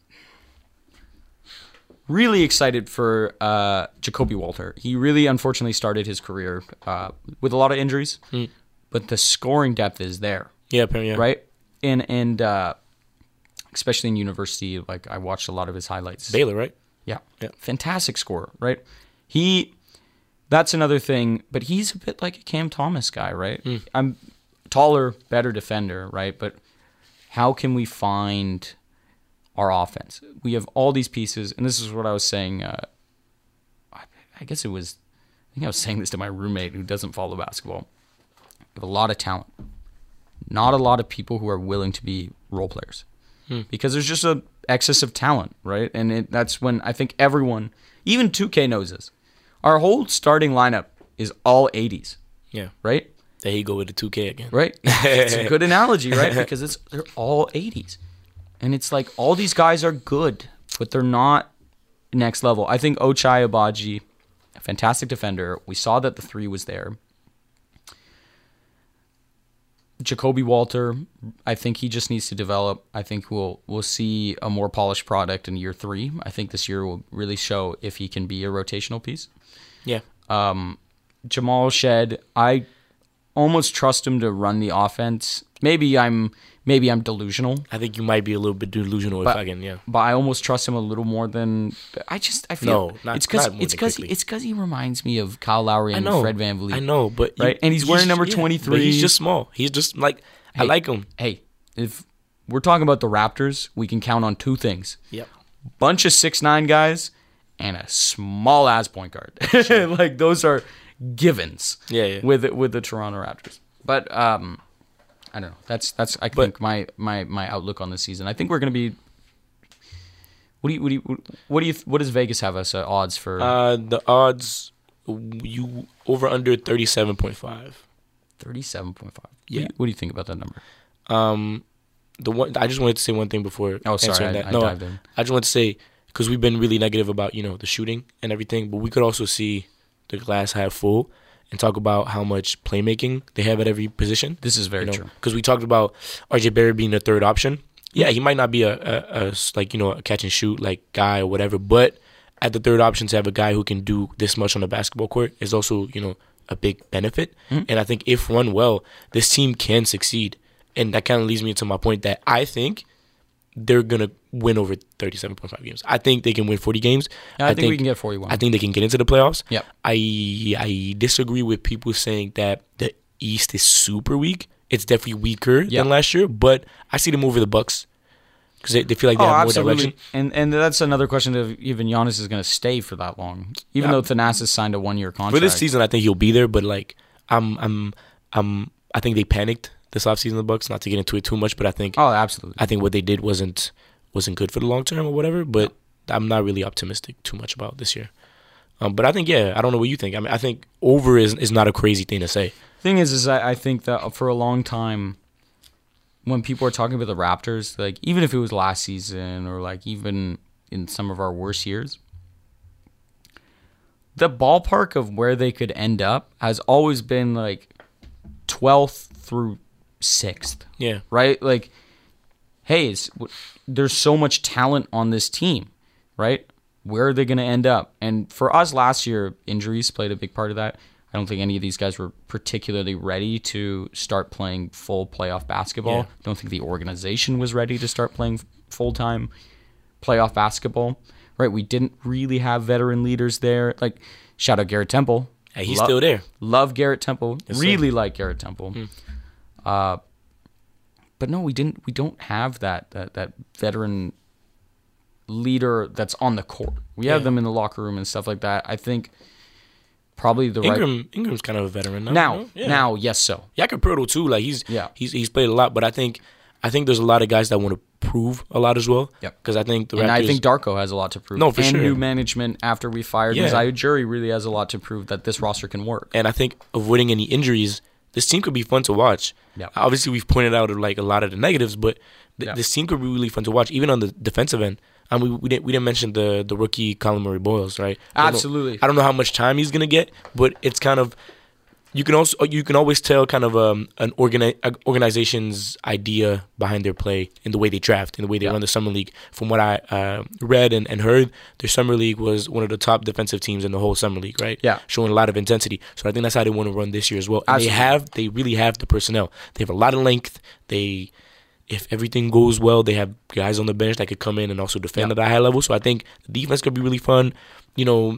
really excited for uh, Jacoby Walter. He really, unfortunately, started his career uh, with a lot of injuries, Mm. but the scoring depth is there. yeah, apparently, yeah. Right, and and uh, especially in university, like I watched a lot of his highlights. Baylor, right? Yeah, Yeah. fantastic scorer. Right, he, that's another thing, but he's a bit like a Cam Thomas guy, right? Mm. I'm taller, better defender, right? But how can we find our offense? We have all these pieces, and this is what I was saying. Uh, I, I guess it was, I think I was saying this to my roommate who doesn't follow basketball. We have a lot of talent. Not a lot of people who are willing to be role players. Hmm. Because there's just a excess of talent, right? And it, that's when I think everyone, even two K knows this. Our whole starting lineup is all eighties. Yeah. Right? There you go with the two K again. Right? It's a good analogy, right? Because it's they're all eighties. And it's like all these guys are good, but they're not next level. I think Ochai Agbaji, a fantastic defender. We saw that the three was there. Jacoby Walter, I think he just needs to develop. I think we'll we'll see a more polished product in year three. I think this year will really show if he can be a rotational piece. Yeah. Um, Jamal Shed, I almost trust him to run the offense. Maybe I'm maybe I'm delusional. I think you might be a little bit delusional but, if I can, yeah. But I almost trust him a little more than I just I feel no, not, it's because not more it's because it's because he reminds me of Kyle Lowry and Fred VanVleet. I know, but right, you, and he's, he's wearing number yeah, twenty-three. He's just small. He's just like hey, I like him. Hey, if we're talking about the Raptors, we can count on two things. Yep. Bunch of six nine guys and a small ass point guard. Sure. Like those are givens. Yeah, yeah. With with the Toronto Raptors. But um I don't know. That's that's I but, think my, my, my outlook on this season. I think we're going to be. What do you what do you what do you what does Vegas have us uh, odds for? Uh, the odds you over under thirty seven point five. Thirty seven point five. Yeah. What do, you, what do you think about that number? Um, the one I just wanted to say one thing before. Oh, sorry, answering I, that. I no, dived in. I just wanted to say because we've been really negative about you know the shooting and everything, but we could also see the glass half full. And talk about how much playmaking they have at every position. This is very you know? true. Because we talked about R J Barrett being the third option. Yeah, he might not be a, a, a like you know a catch and shoot like guy or whatever, but at the third option to have a guy who can do this much on the basketball court is also you know a big benefit. Mm-hmm. And I think if run well, this team can succeed. And that kind of leads me to my point that I think they're gonna win over thirty-seven point five games. I think they can win forty games. Yeah, I, I think, think we can get forty-one. I think they can get into the playoffs. Yep. I I disagree with people saying that the East is super weak. It's definitely weaker yep. than last year, but I see them over the Bucks because they, they feel like they oh, have absolutely. more direction. And and that's another question of even Giannis is going to stay for that long, even yeah. though Thanasis signed a one year contract. For this season, I think he'll be there, but like I'm I'm I'm I think they panicked this offseason, the Bucks, not to get into it too much, but I think oh, absolutely. I think what they did wasn't wasn't good for the long term or whatever. But no. I'm not really optimistic too much about this year. Um, but I think yeah, I don't know what you think. I mean, I think over is is not a crazy thing to say. Thing is, is I, I think that for a long time, when people are talking about the Raptors, like even if it was last season or like even in some of our worst years, the ballpark of where they could end up has always been like twelfth through sixth. Yeah. Right? Like, hey, it's, there's so much talent on this team, right? Where are they going to end up? And for us last year, injuries played a big part of that. I don't think any of these guys were particularly ready to start playing full playoff basketball. Yeah. I don't think the organization was ready to start playing full-time playoff basketball, right? We didn't really have veteran leaders there. Like, shout out Garrett Temple. Hey, he's Lo- still there. Love Garrett Temple. Yes, really sir. like Garrett Temple. Hmm. Uh, but no, we didn't. We don't have that that that veteran leader that's on the court. We yeah. have them in the locker room and stuff like that. I think probably the Ingram, right Ingram's kind of a veteran now. now. You know? yeah. Now, yes, so Jakob Poeltl too. Like he's yeah. he's he's played a lot, but I think I think there's a lot of guys that want to prove a lot as well. Yep. Because I think the and Raptors, I think Darko has a lot to prove. No, for and sure. new management after we fired Yeah. Masai Ujiri really has a lot to prove that this roster can work. And I think avoiding any injuries, this team could be fun to watch. Yep. Obviously, we've pointed out like a lot of the negatives, but th- Yep. this team could be really fun to watch, even on the defensive end. I mean, we, we didn't we didn't mention the the rookie Colin Murray Boyles, right? I don't know- Absolutely. I don't know how much time he's gonna get, but it's kind of you can also you can always tell kind of um, an organi- organization's idea behind their play in the way they draft, in the way they Yeah. run the summer league. From what I uh, read and, and heard, their summer league was one of the top defensive teams in the whole summer league, right? Yeah. Showing a lot of intensity. So I think that's how they want to run this year as well. And they Absolutely. have, they really have the personnel. They have a lot of length. They, if everything goes well, they have guys on the bench that could come in and also defend Yeah. at a high level. So I think the defense could be really fun. You know,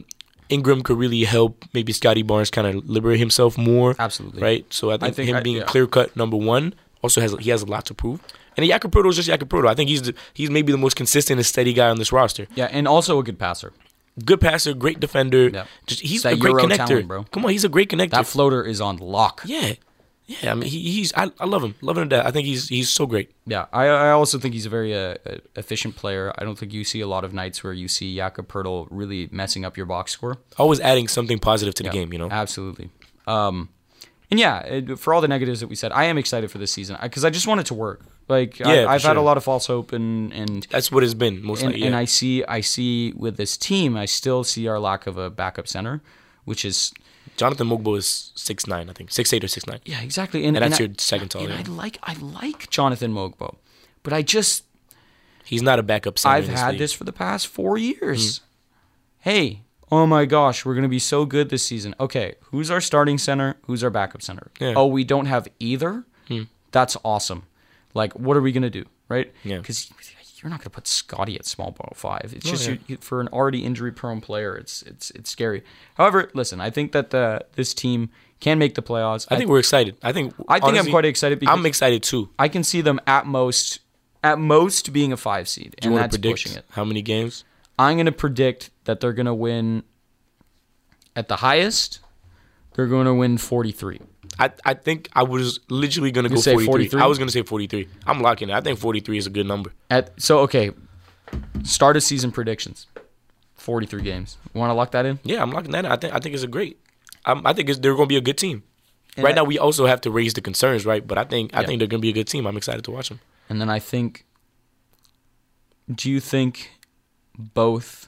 Ingram could really help maybe Scotty Barnes kind of liberate himself more. Absolutely. Right? So I think, I think him I- being yeah. clear-cut number one also has he has a lot to prove. And Jakob Poeltl is just Jakob Poeltl. I think he's the, he's maybe the most consistent and steady guy on this roster. Yeah, and also a good passer. Good passer, great defender. Yeah. Just he's It's that a great Euro connector, talent, bro. Come on, he's a great connector. That floater is on lock. yeah, yeah. I mean, he, he's I, I love him, love him to death. I think he's he's so great. Yeah, I I also think he's a very uh, efficient player. I don't think you see a lot of nights where you see Jakob Poeltl really messing up your box score. Always adding something positive to the Yeah, game, you know. Absolutely. Um, and yeah, it, for all the negatives that we said, I am excited for this season because I just want it to work. Like Yeah, I, for I've had a sure. lot of false hope, and and That's what it's been most and, likely. Yeah. and I see I see with this team, I still see our lack of a backup center, which is Jonathan Mogbo is six nine, I think six eight or six nine. yeah, exactly. And, And that's I- your second tall. And yeah. I like I like Jonathan Mogbo, but I just He's not a backup center. I've in had league. this for the past four years. Hey, oh my gosh, we're gonna be so good this season. Okay, who's our starting center? Who's our backup center? Yeah. Oh, we don't have either. That's awesome. Like, what are we gonna do, right? Yeah. Because you're not gonna put Scotty at small ball five. It's Oh, just yeah. you, you- for an already injury prone player. It's it's it's scary. However, listen, I think that the this team can make the playoffs. I think we're excited. I think I think I'm honestly, quite excited because I'm excited too. I can see them at most at most being a five seed, Do you and want that's to predict pushing it. how many games? I'm going to predict that they're going to win at the highest. They're going to win forty-three. I, I think I was literally gonna You go say forty-three. forty-three? I was gonna say forty-three. I'm locking it. I think forty-three is a good number. At so okay, start of season predictions. forty-three games. You want to lock that in? Yeah, I'm locking that in. I think I think it's a great. Um, I think it's, they're gonna be a good team. And right I- now, we also have to raise the concerns, right? But I think I Yeah. think they're gonna be a good team. I'm excited to watch them. And then I think do you think both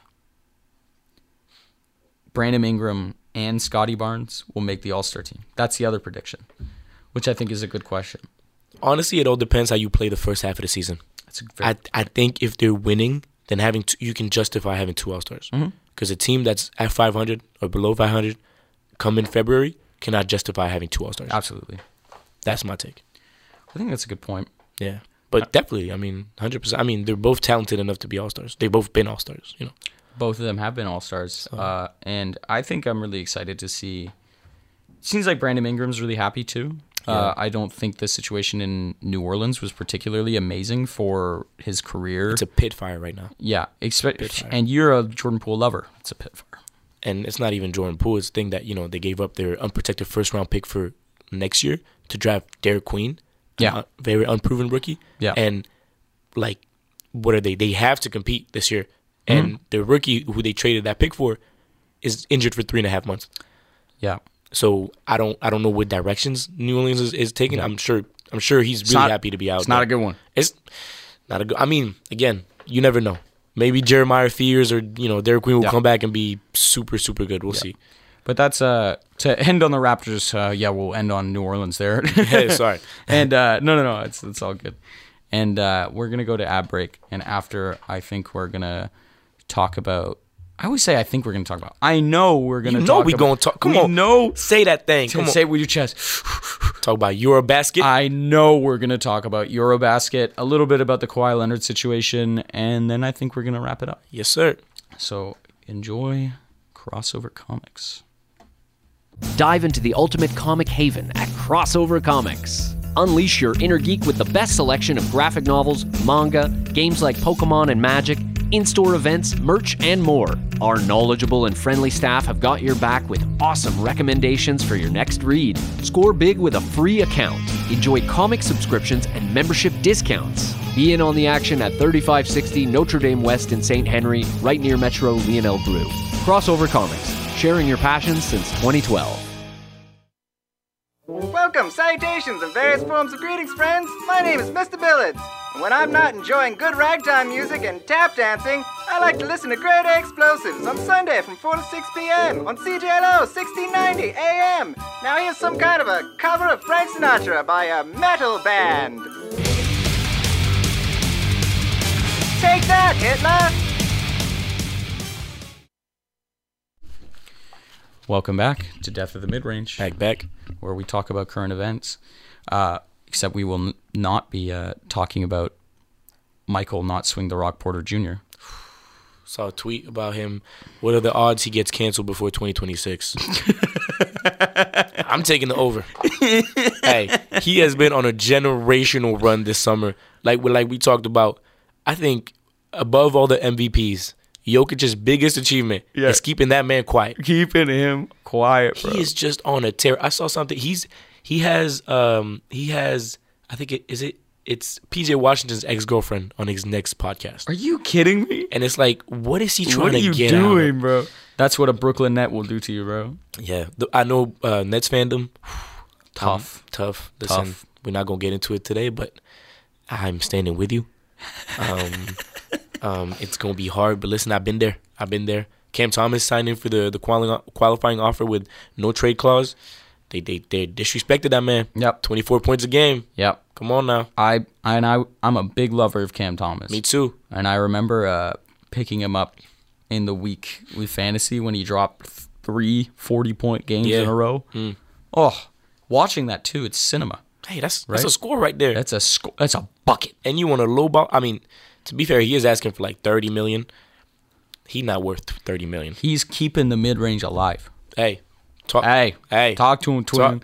Brandon Ingram and Scotty Barnes will make the All-Star team? That's the other prediction, which I think is a good question. Honestly, it all depends how you play the first half of the season. That's a very, I I think if they're winning, then having two, you can justify having two All Stars. Because Mhm. a team that's at five hundred or below five hundred, come in February, cannot justify having two All Stars. absolutely. That's my take. I think that's a good point. Yeah, but definitely, I mean, one hundred percent. I mean, they're both talented enough to be All Stars. They've both been All Stars. You know. Both of them have been All-Stars. Uh, and I think I'm really excited to see. It seems like Brandon Ingram's really happy too. Uh, I don't think the situation in New Orleans was particularly amazing for his career. It's a pit fire right now. yeah, expect, Pitfire. and you're a Jordan Poole lover. It's a pit fire. And it's not even Jordan Poole. It's the thing that, you know, they gave up their unprotected first round pick for next year to draft Derek Queen. Yeah. A very unproven rookie. Yeah. And, like, what are they? They have to compete this year. And Mm-hmm. the rookie who they traded that pick for is injured for three and a half months. Yeah. So I don't I don't know what directions New Orleans is, is taking. I'm sure I'm sure he's really not- happy to be out. It's not there. a good one. It's not a good. I mean, again, you never know. Maybe Jeremiah Fears or you know Derek Queen will Yeah. come back and be super super good. We'll see. But that's uh to end on the Raptors. Uh, yeah, we'll end on New Orleans there. Hey, sorry. and uh, no, no, no, it's it's all good. And uh, we're gonna go to ad break, and after I think we're gonna talk about. I always say I think we're gonna talk about. I know we're gonna. You know talk we about, gonna talk. Come we on, know. say that thing. Come on, Say it with your chest. talk about Eurobasket. I know we're gonna talk about Eurobasket, a little bit about the Kawhi Leonard situation, and then I think we're gonna wrap it up. Yes, sir. So enjoy Crossover Comics. Dive into the ultimate comic haven at Crossover Comics. Unleash your inner geek with the best selection of graphic novels, manga, games like Pokemon and Magic, in-store events, merch, and more. Our knowledgeable and friendly staff have got your back with awesome recommendations for your next read. Score big with a free account. Enjoy comic subscriptions and membership discounts. Be in on the action at thirty-five sixty Notre Dame West in Saint Henry, right near Metro Lionel Brew. Crossover Comics, sharing your passion since twenty twelve. Welcome, salutations, and various forms of greetings, friends. My name is Mister Billids, and when I'm not enjoying good ragtime music and tap dancing, I like to listen to Grade A Explosives on Sunday from four to six p.m. on C J L O sixteen ninety A M. Now here's some kind of a cover of Frank Sinatra by a metal band. Take that, Hitler! Welcome back to Death of the Midrange, Back back. where we talk about current events. Uh, except we will n- not be uh, talking about Michael not swing the Rock Porter Junior saw a tweet about him. What are the odds he gets canceled before twenty twenty-six? I'm taking the over. Hey, he has been on a generational run this summer. Like like we talked about, I think above all the M V Ps, Jokic's biggest achievement Yeah. is keeping that man quiet. Keeping him quiet, bro. He is just on a tear. I saw something. He's he has um he has I think it is it it's P J Washington's ex-girlfriend on his next podcast. Are you kidding me? And it's like, what is he trying What are to you get out of doing, her? bro? That's what a Brooklyn Net will do to you, bro. Yeah, the, I know uh, Nets fandom. Tough. Um, tough. Listen, Tough. we're not gonna get into it today, but I'm standing with you. Um, um, it's gonna be hard, but listen, I've been there. I've been there. Cam Thomas signed in for the the quali- qualifying offer with no trade clause. They they they disrespected that man. Yep. twenty-four points a game. Yep. Come on now. I and I I'm a big lover of Cam Thomas. Me too. And I remember uh, picking him up in the week with fantasy when he dropped three forty-point games Yeah. in a row. Mm. Oh, watching that too, it's cinema. Hey, that's Right? that's a score right there. That's a sco- That's a bucket. And you want a low ball? I mean, to be fair, he is asking for like thirty million. He's not worth thirty million. He's keeping the mid range alive. Hey, talk. Hey, hey, talk to him, twin.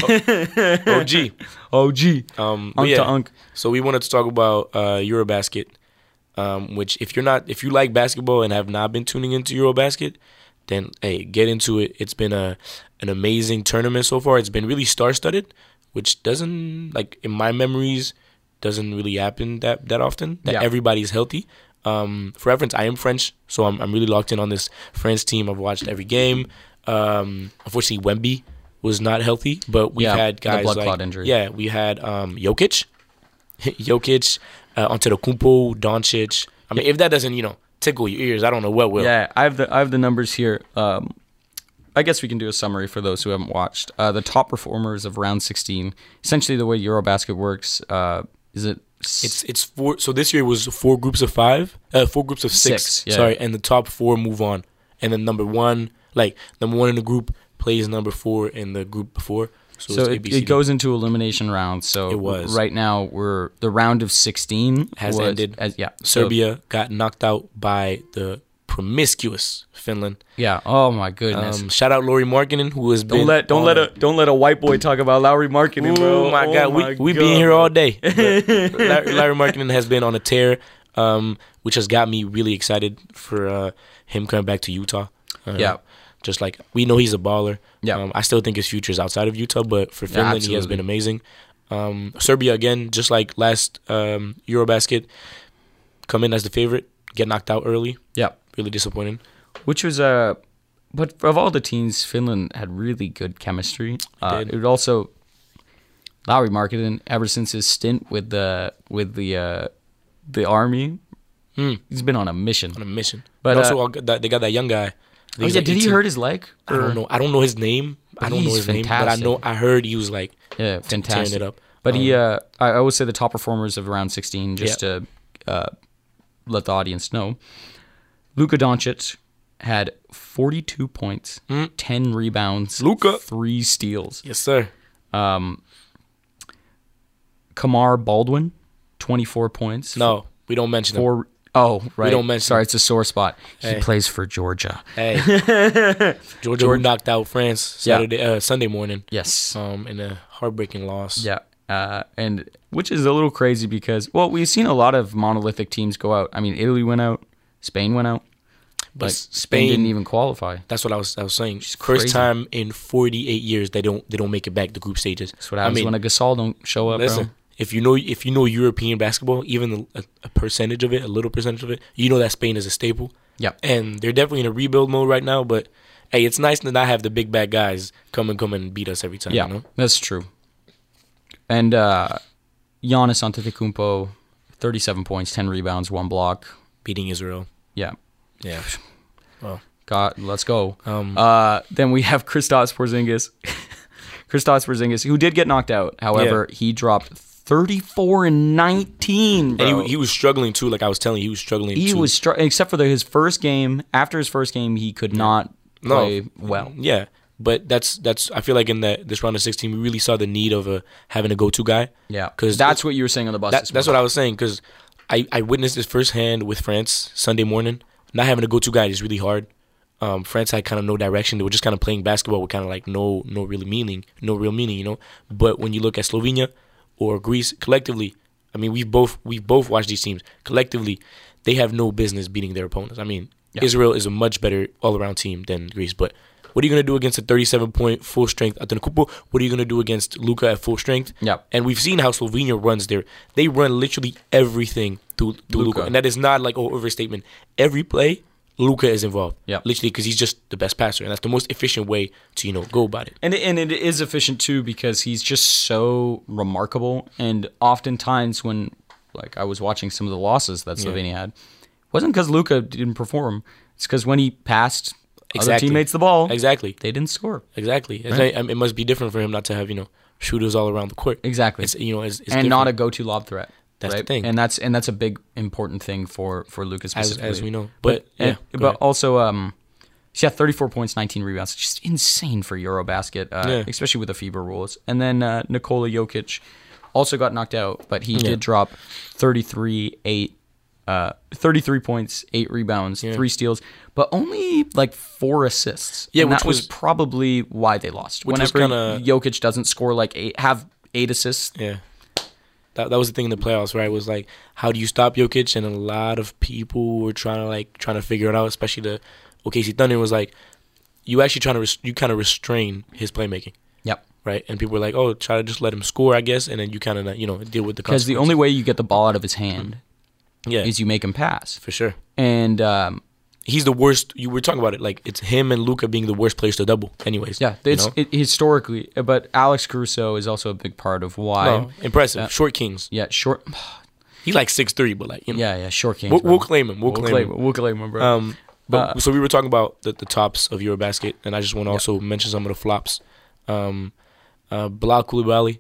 O G, O G. Um, but Unk yeah, to unk. So we wanted to talk about uh, Eurobasket, um, which if you're not, if you like basketball and have not been tuning into Eurobasket, then hey, get into it. It's been a an amazing tournament so far. It's been really star studded, which doesn't like in my memories doesn't really happen that that often. That Yeah. everybody's healthy. Um, for reference, I am French, so I'm I'm really locked in on this French team. I've watched every game. Um, unfortunately, Wemby was not healthy, but we've Yeah, had the guys blood like clot injury. yeah, we had um, Jokic, Jokic, uh, Antetokounmpo, Doncic. I mean, if that doesn't you know tickle your ears, I don't know what will. Yeah, I have the I have the numbers here. Um, I guess we can do a summary for those who haven't watched. Uh, the top performers of round sixteen. Essentially, the way Eurobasket works uh, is it. s- It's it's four. So this year was four groups of five, uh, four groups of six. Six, yeah. Sorry, and the top four move on, and then number one, like number one in the group plays number four in the group before. So, So it's A, it, B, C, it D. goes into elimination rounds. So It was. right now we're the round of sixteen has was- ended. As, yeah, so- Serbia got knocked out by the promiscuous Finland. yeah. Oh my goodness. Um, shout out Lauri Markkinen, who has been don't let don't on let a don't let a white boy talk about Lauri Markkinen, bro. Oh my Oh god, my we we God, been here bro. all day. But Larry, Larry Markkinen has been on a tear, um, which has got me really excited for uh, him coming back to Utah. Uh, Yeah. just like we know he's a baller. Yeah. um, I still think his future is outside of Utah, but for Yeah, Finland, he has absolutely. been amazing. Um, Serbia again, just like last um, Eurobasket, come in as the favorite, get knocked out early. Yeah. Really disappointing. Which was uh but of all the teams, Finland had really good chemistry. Uh, did. it would also Lauri Markkinen, ever since his stint with the with the uh, the army, Hmm. he's been on a mission. On a mission, But, but also uh, all got that, they got that young guy. I think Oh, he's yeah, like did he eighteen. hurt his leg? I don't Or- know. I don't know his name. But I don't know he's his name, but I fantastic. know I heard he was like Yeah, t- fantastic. tearing it up. But he, Um, uh, I I would say the top performers of round sixteen, just Yeah. to uh, let the audience know. Luka Doncic had forty-two points, Mm. ten rebounds, Luka. three steals. Yes, sir. Um, Kamar Baldwin, twenty-four points. No, we don't mention him. Four, oh, right. don't mention Sorry, him. it's a sore spot. He Hey. plays for Georgia. Hey, Georgia who knocked out France Saturday, uh, Sunday morning. Yes. Um, in a heartbreaking loss. Yeah. Uh, and which is a little crazy because, well, we've seen a lot of monolithic teams go out. I mean, Italy went out, Spain went out, But like, Spain, Spain didn't even qualify. That's what I was. I was saying. First crazy. time in forty-eight years they don't they don't make it back to group stages. That's what happens I mean, when a Gasol don't show up, listen, bro. if you know if you know European basketball, even a, a percentage of it, a little percentage of it, you know that Spain is a staple. Yeah. And they're definitely in a rebuild mode right now. But hey, it's nice to not have the big bad guys come and come and beat us every time. Yeah, You know? that's true. And uh, Giannis Antetokounmpo, thirty-seven points, ten rebounds, one block. Beating Israel. Yeah. Yeah. Well, God, let's go. Um, uh, then we have Kristaps Porzingis. Kristaps Porzingis, who did get knocked out. However, he dropped thirty-four and nineteen, bro. and he, he was struggling too. Like I was telling you, he was struggling. He too. was str- except for the, his first game. After his first game, he could not play well. Yeah, but that's that's. I feel like in that this round of sixteen, we really saw the need of a having a go-to guy. Yeah, because that's what you were saying on the bus. That, this that's morning. what I was saying because I, I witnessed this firsthand with France Sunday morning. not having a go-to guy is really hard. Um, France had kind of no direction. They were just kind of playing basketball with kind of like no no real meaning, no real meaning, you know. But when you look at Slovenia or Greece collectively, I mean, we've both we've both watched these teams collectively. They have no business beating their opponents. I mean, yeah. Israel is a much better all-around team than Greece. But what are you going to do against a thirty-seven point full strength Antetokounmpo? What are you going to do against Luka at full strength? Yeah. And we've seen how Slovenia runs there. They run literally everything through, through Luka. And that is not like an overstatement. Every play, Luka is involved. Yeah. Literally, because he's just the best passer. And that's the most efficient way to, you know, go about it. And it, and it is efficient, too, because he's just so remarkable. And oftentimes when, like, I was watching some of the losses that Slovenia yeah. had, it wasn't because Luka didn't perform. It's because when he passed exactly. other teammates the ball, exactly, they didn't score. Exactly. Right? It must be different for him not to have, you know, shooters all around the court. Exactly. It's, you know, it's, it's and different. not a go-to lob threat. That's right? the thing. And that's and that's a big important thing for for Luka specifically. As, as we know. But but, yeah, and, but also um yeah, thirty-four points, nineteen rebounds. Just insane for Eurobasket, uh, yeah. especially with the FIBA rules. And then uh, Nikola Jokic also got knocked out, but he yeah. did drop thirty-three, eight, uh, thirty-three points, eight rebounds, yeah. three steals, but only like four assists. Yeah, and which that was, was probably why they lost. Which Whenever was kinda, Jokic doesn't score like eight, have eight assists. Yeah. That that was the thing in the playoffs, right? It was like, how do you stop Jokic? And a lot of people were trying to like trying to figure it out, especially the O K C Thunder was like, you actually trying to res- you kind of restrain his playmaking. Yep. Right, and people were like, oh, try to just let him score, I guess, and then you kind of you know deal with the because the only way you get the ball out of his hand, yeah. is you make him pass for sure. And um, he's the worst. You were talking about it, like it's him and Luka being the worst players to double. Anyways, yeah, it's you know? it, historically, but Alex Caruso is also a big part of why. No, impressive, uh, short kings. Yeah, short. He's like six three, but like you know, yeah, yeah, short kings. We'll, we'll claim him. We'll, we'll claim, claim him. him. We'll claim him, bro. Um, but uh, so we were talking about the, the tops of Eurobasket, and I just want to yeah. also mention some of the flops. Um, uh, Bilal Koulibaly.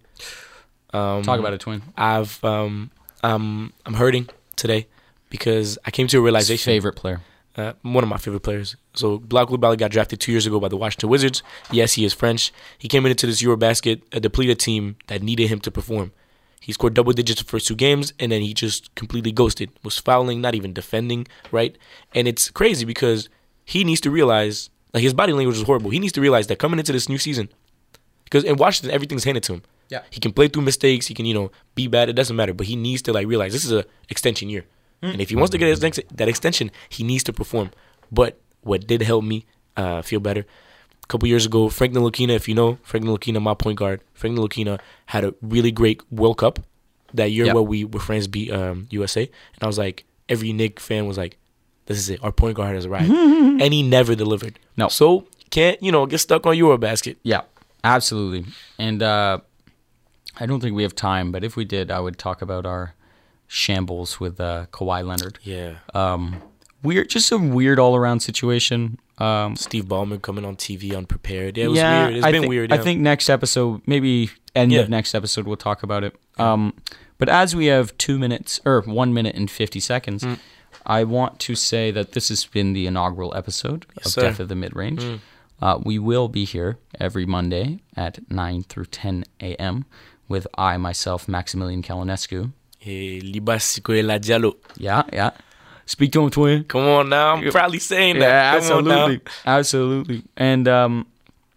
Um, Talk about it, twin. I've um, um, I'm hurting today because I came to a realization. His favorite player. Uh, one of my favorite players. So Bilal Koulibaly got drafted two years ago by the Washington Wizards. Yes, he is French. He came into this Eurobasket, a depleted team that needed him to perform. He scored double digits the first two games, and then he just completely ghosted. Was fouling, not even defending, right? And it's crazy because he needs to realize, like his body language is horrible. He needs to realize that coming into this new season, because in Washington, everything's handed to him. Yeah. He can play through mistakes. He can, you know, be bad. It doesn't matter. But he needs to, like, realize this is a extension year. Mm. And if he wants to get his next, that extension, he needs to perform. But what did help me uh, feel better, a couple years ago, Frank Ntilikina, if you know, Frank Ntilikina, my point guard, Frank Ntilikina had a really great World Cup that year yep. where we where France beat um, U S A. And I was like, every Knick fan was like, this is it. Our point guard has arrived. And he never delivered. No. So, can't, you know, get stuck on Eurobasket. Yeah, absolutely. And uh, I don't think we have time, but if we did, I would talk about our shambles with uh, Kawhi Leonard. Yeah. Um, weird, just a weird all-around situation. Um, Steve Ballmer coming on T V unprepared. Yeah, it was yeah, weird. It's I been think, weird. Yeah. I think next episode, maybe end yeah. of next episode, we'll talk about it. Um, but as we have two minutes, or one minute and fifty seconds, mm. I want to say that this has been the inaugural episode yes, of sir. Death of the Mid-Range. Mm. Uh, we will be here every Monday at nine through ten a.m. with I, myself, Maximilian Kalinescu. Hey, Libasico La Diallo. Yeah, yeah. Speak to him, twin. Come on now. I'm proudly saying that. Yeah, Come absolutely. Absolutely. And um,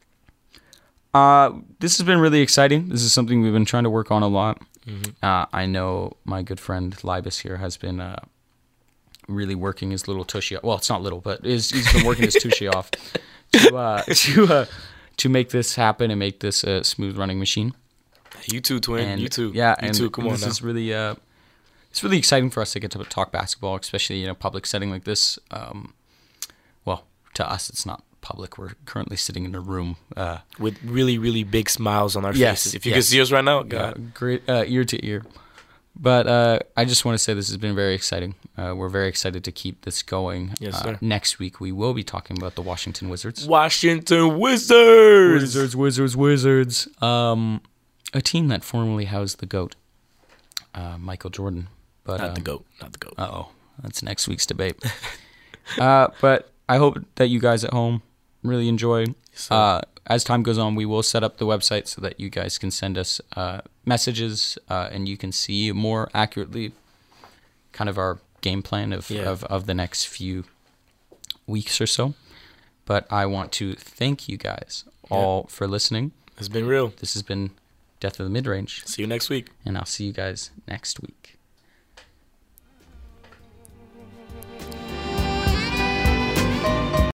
uh, this has been really exciting. This is something we've been trying to work on a lot. Mm-hmm. Uh, I know my good friend Libas here has been uh, really working his little tushy off. Well, it's not little, but is, he's been working his tushy off to uh, to uh, to make this happen and make this a smooth running machine. You too, twin. And, you too. Yeah, you and too. Come on this now. is really uh, it's really exciting for us to get to talk basketball, especially in a public setting like this. Um, well, to us, it's not public. We're currently sitting in a room uh, with really, really big smiles on our yes, faces. If you yes. can see us right now, God, yeah, great uh, ear to ear. But uh, I just want to say this has been very exciting. Uh, we're very excited to keep this going. Yes, uh, sir. Next week, we will be talking about the Washington Wizards. Washington Wizards! Wizards, Wizards, Wizards. Um, a team that formerly housed the GOAT, uh, Michael Jordan. But, not um, the GOAT, not the GOAT. Uh-oh, that's next week's debate. uh, but I hope that you guys at home really enjoy. Yes, uh, as time goes on, we will set up the website so that you guys can send us uh, messages uh, and you can see more accurately kind of our game plan of, yeah. of, of the next few weeks or so. But I want to thank you guys all yeah. for listening. It's been real. This has been Death of the Midrange. See you next week. And I'll see you guys next week.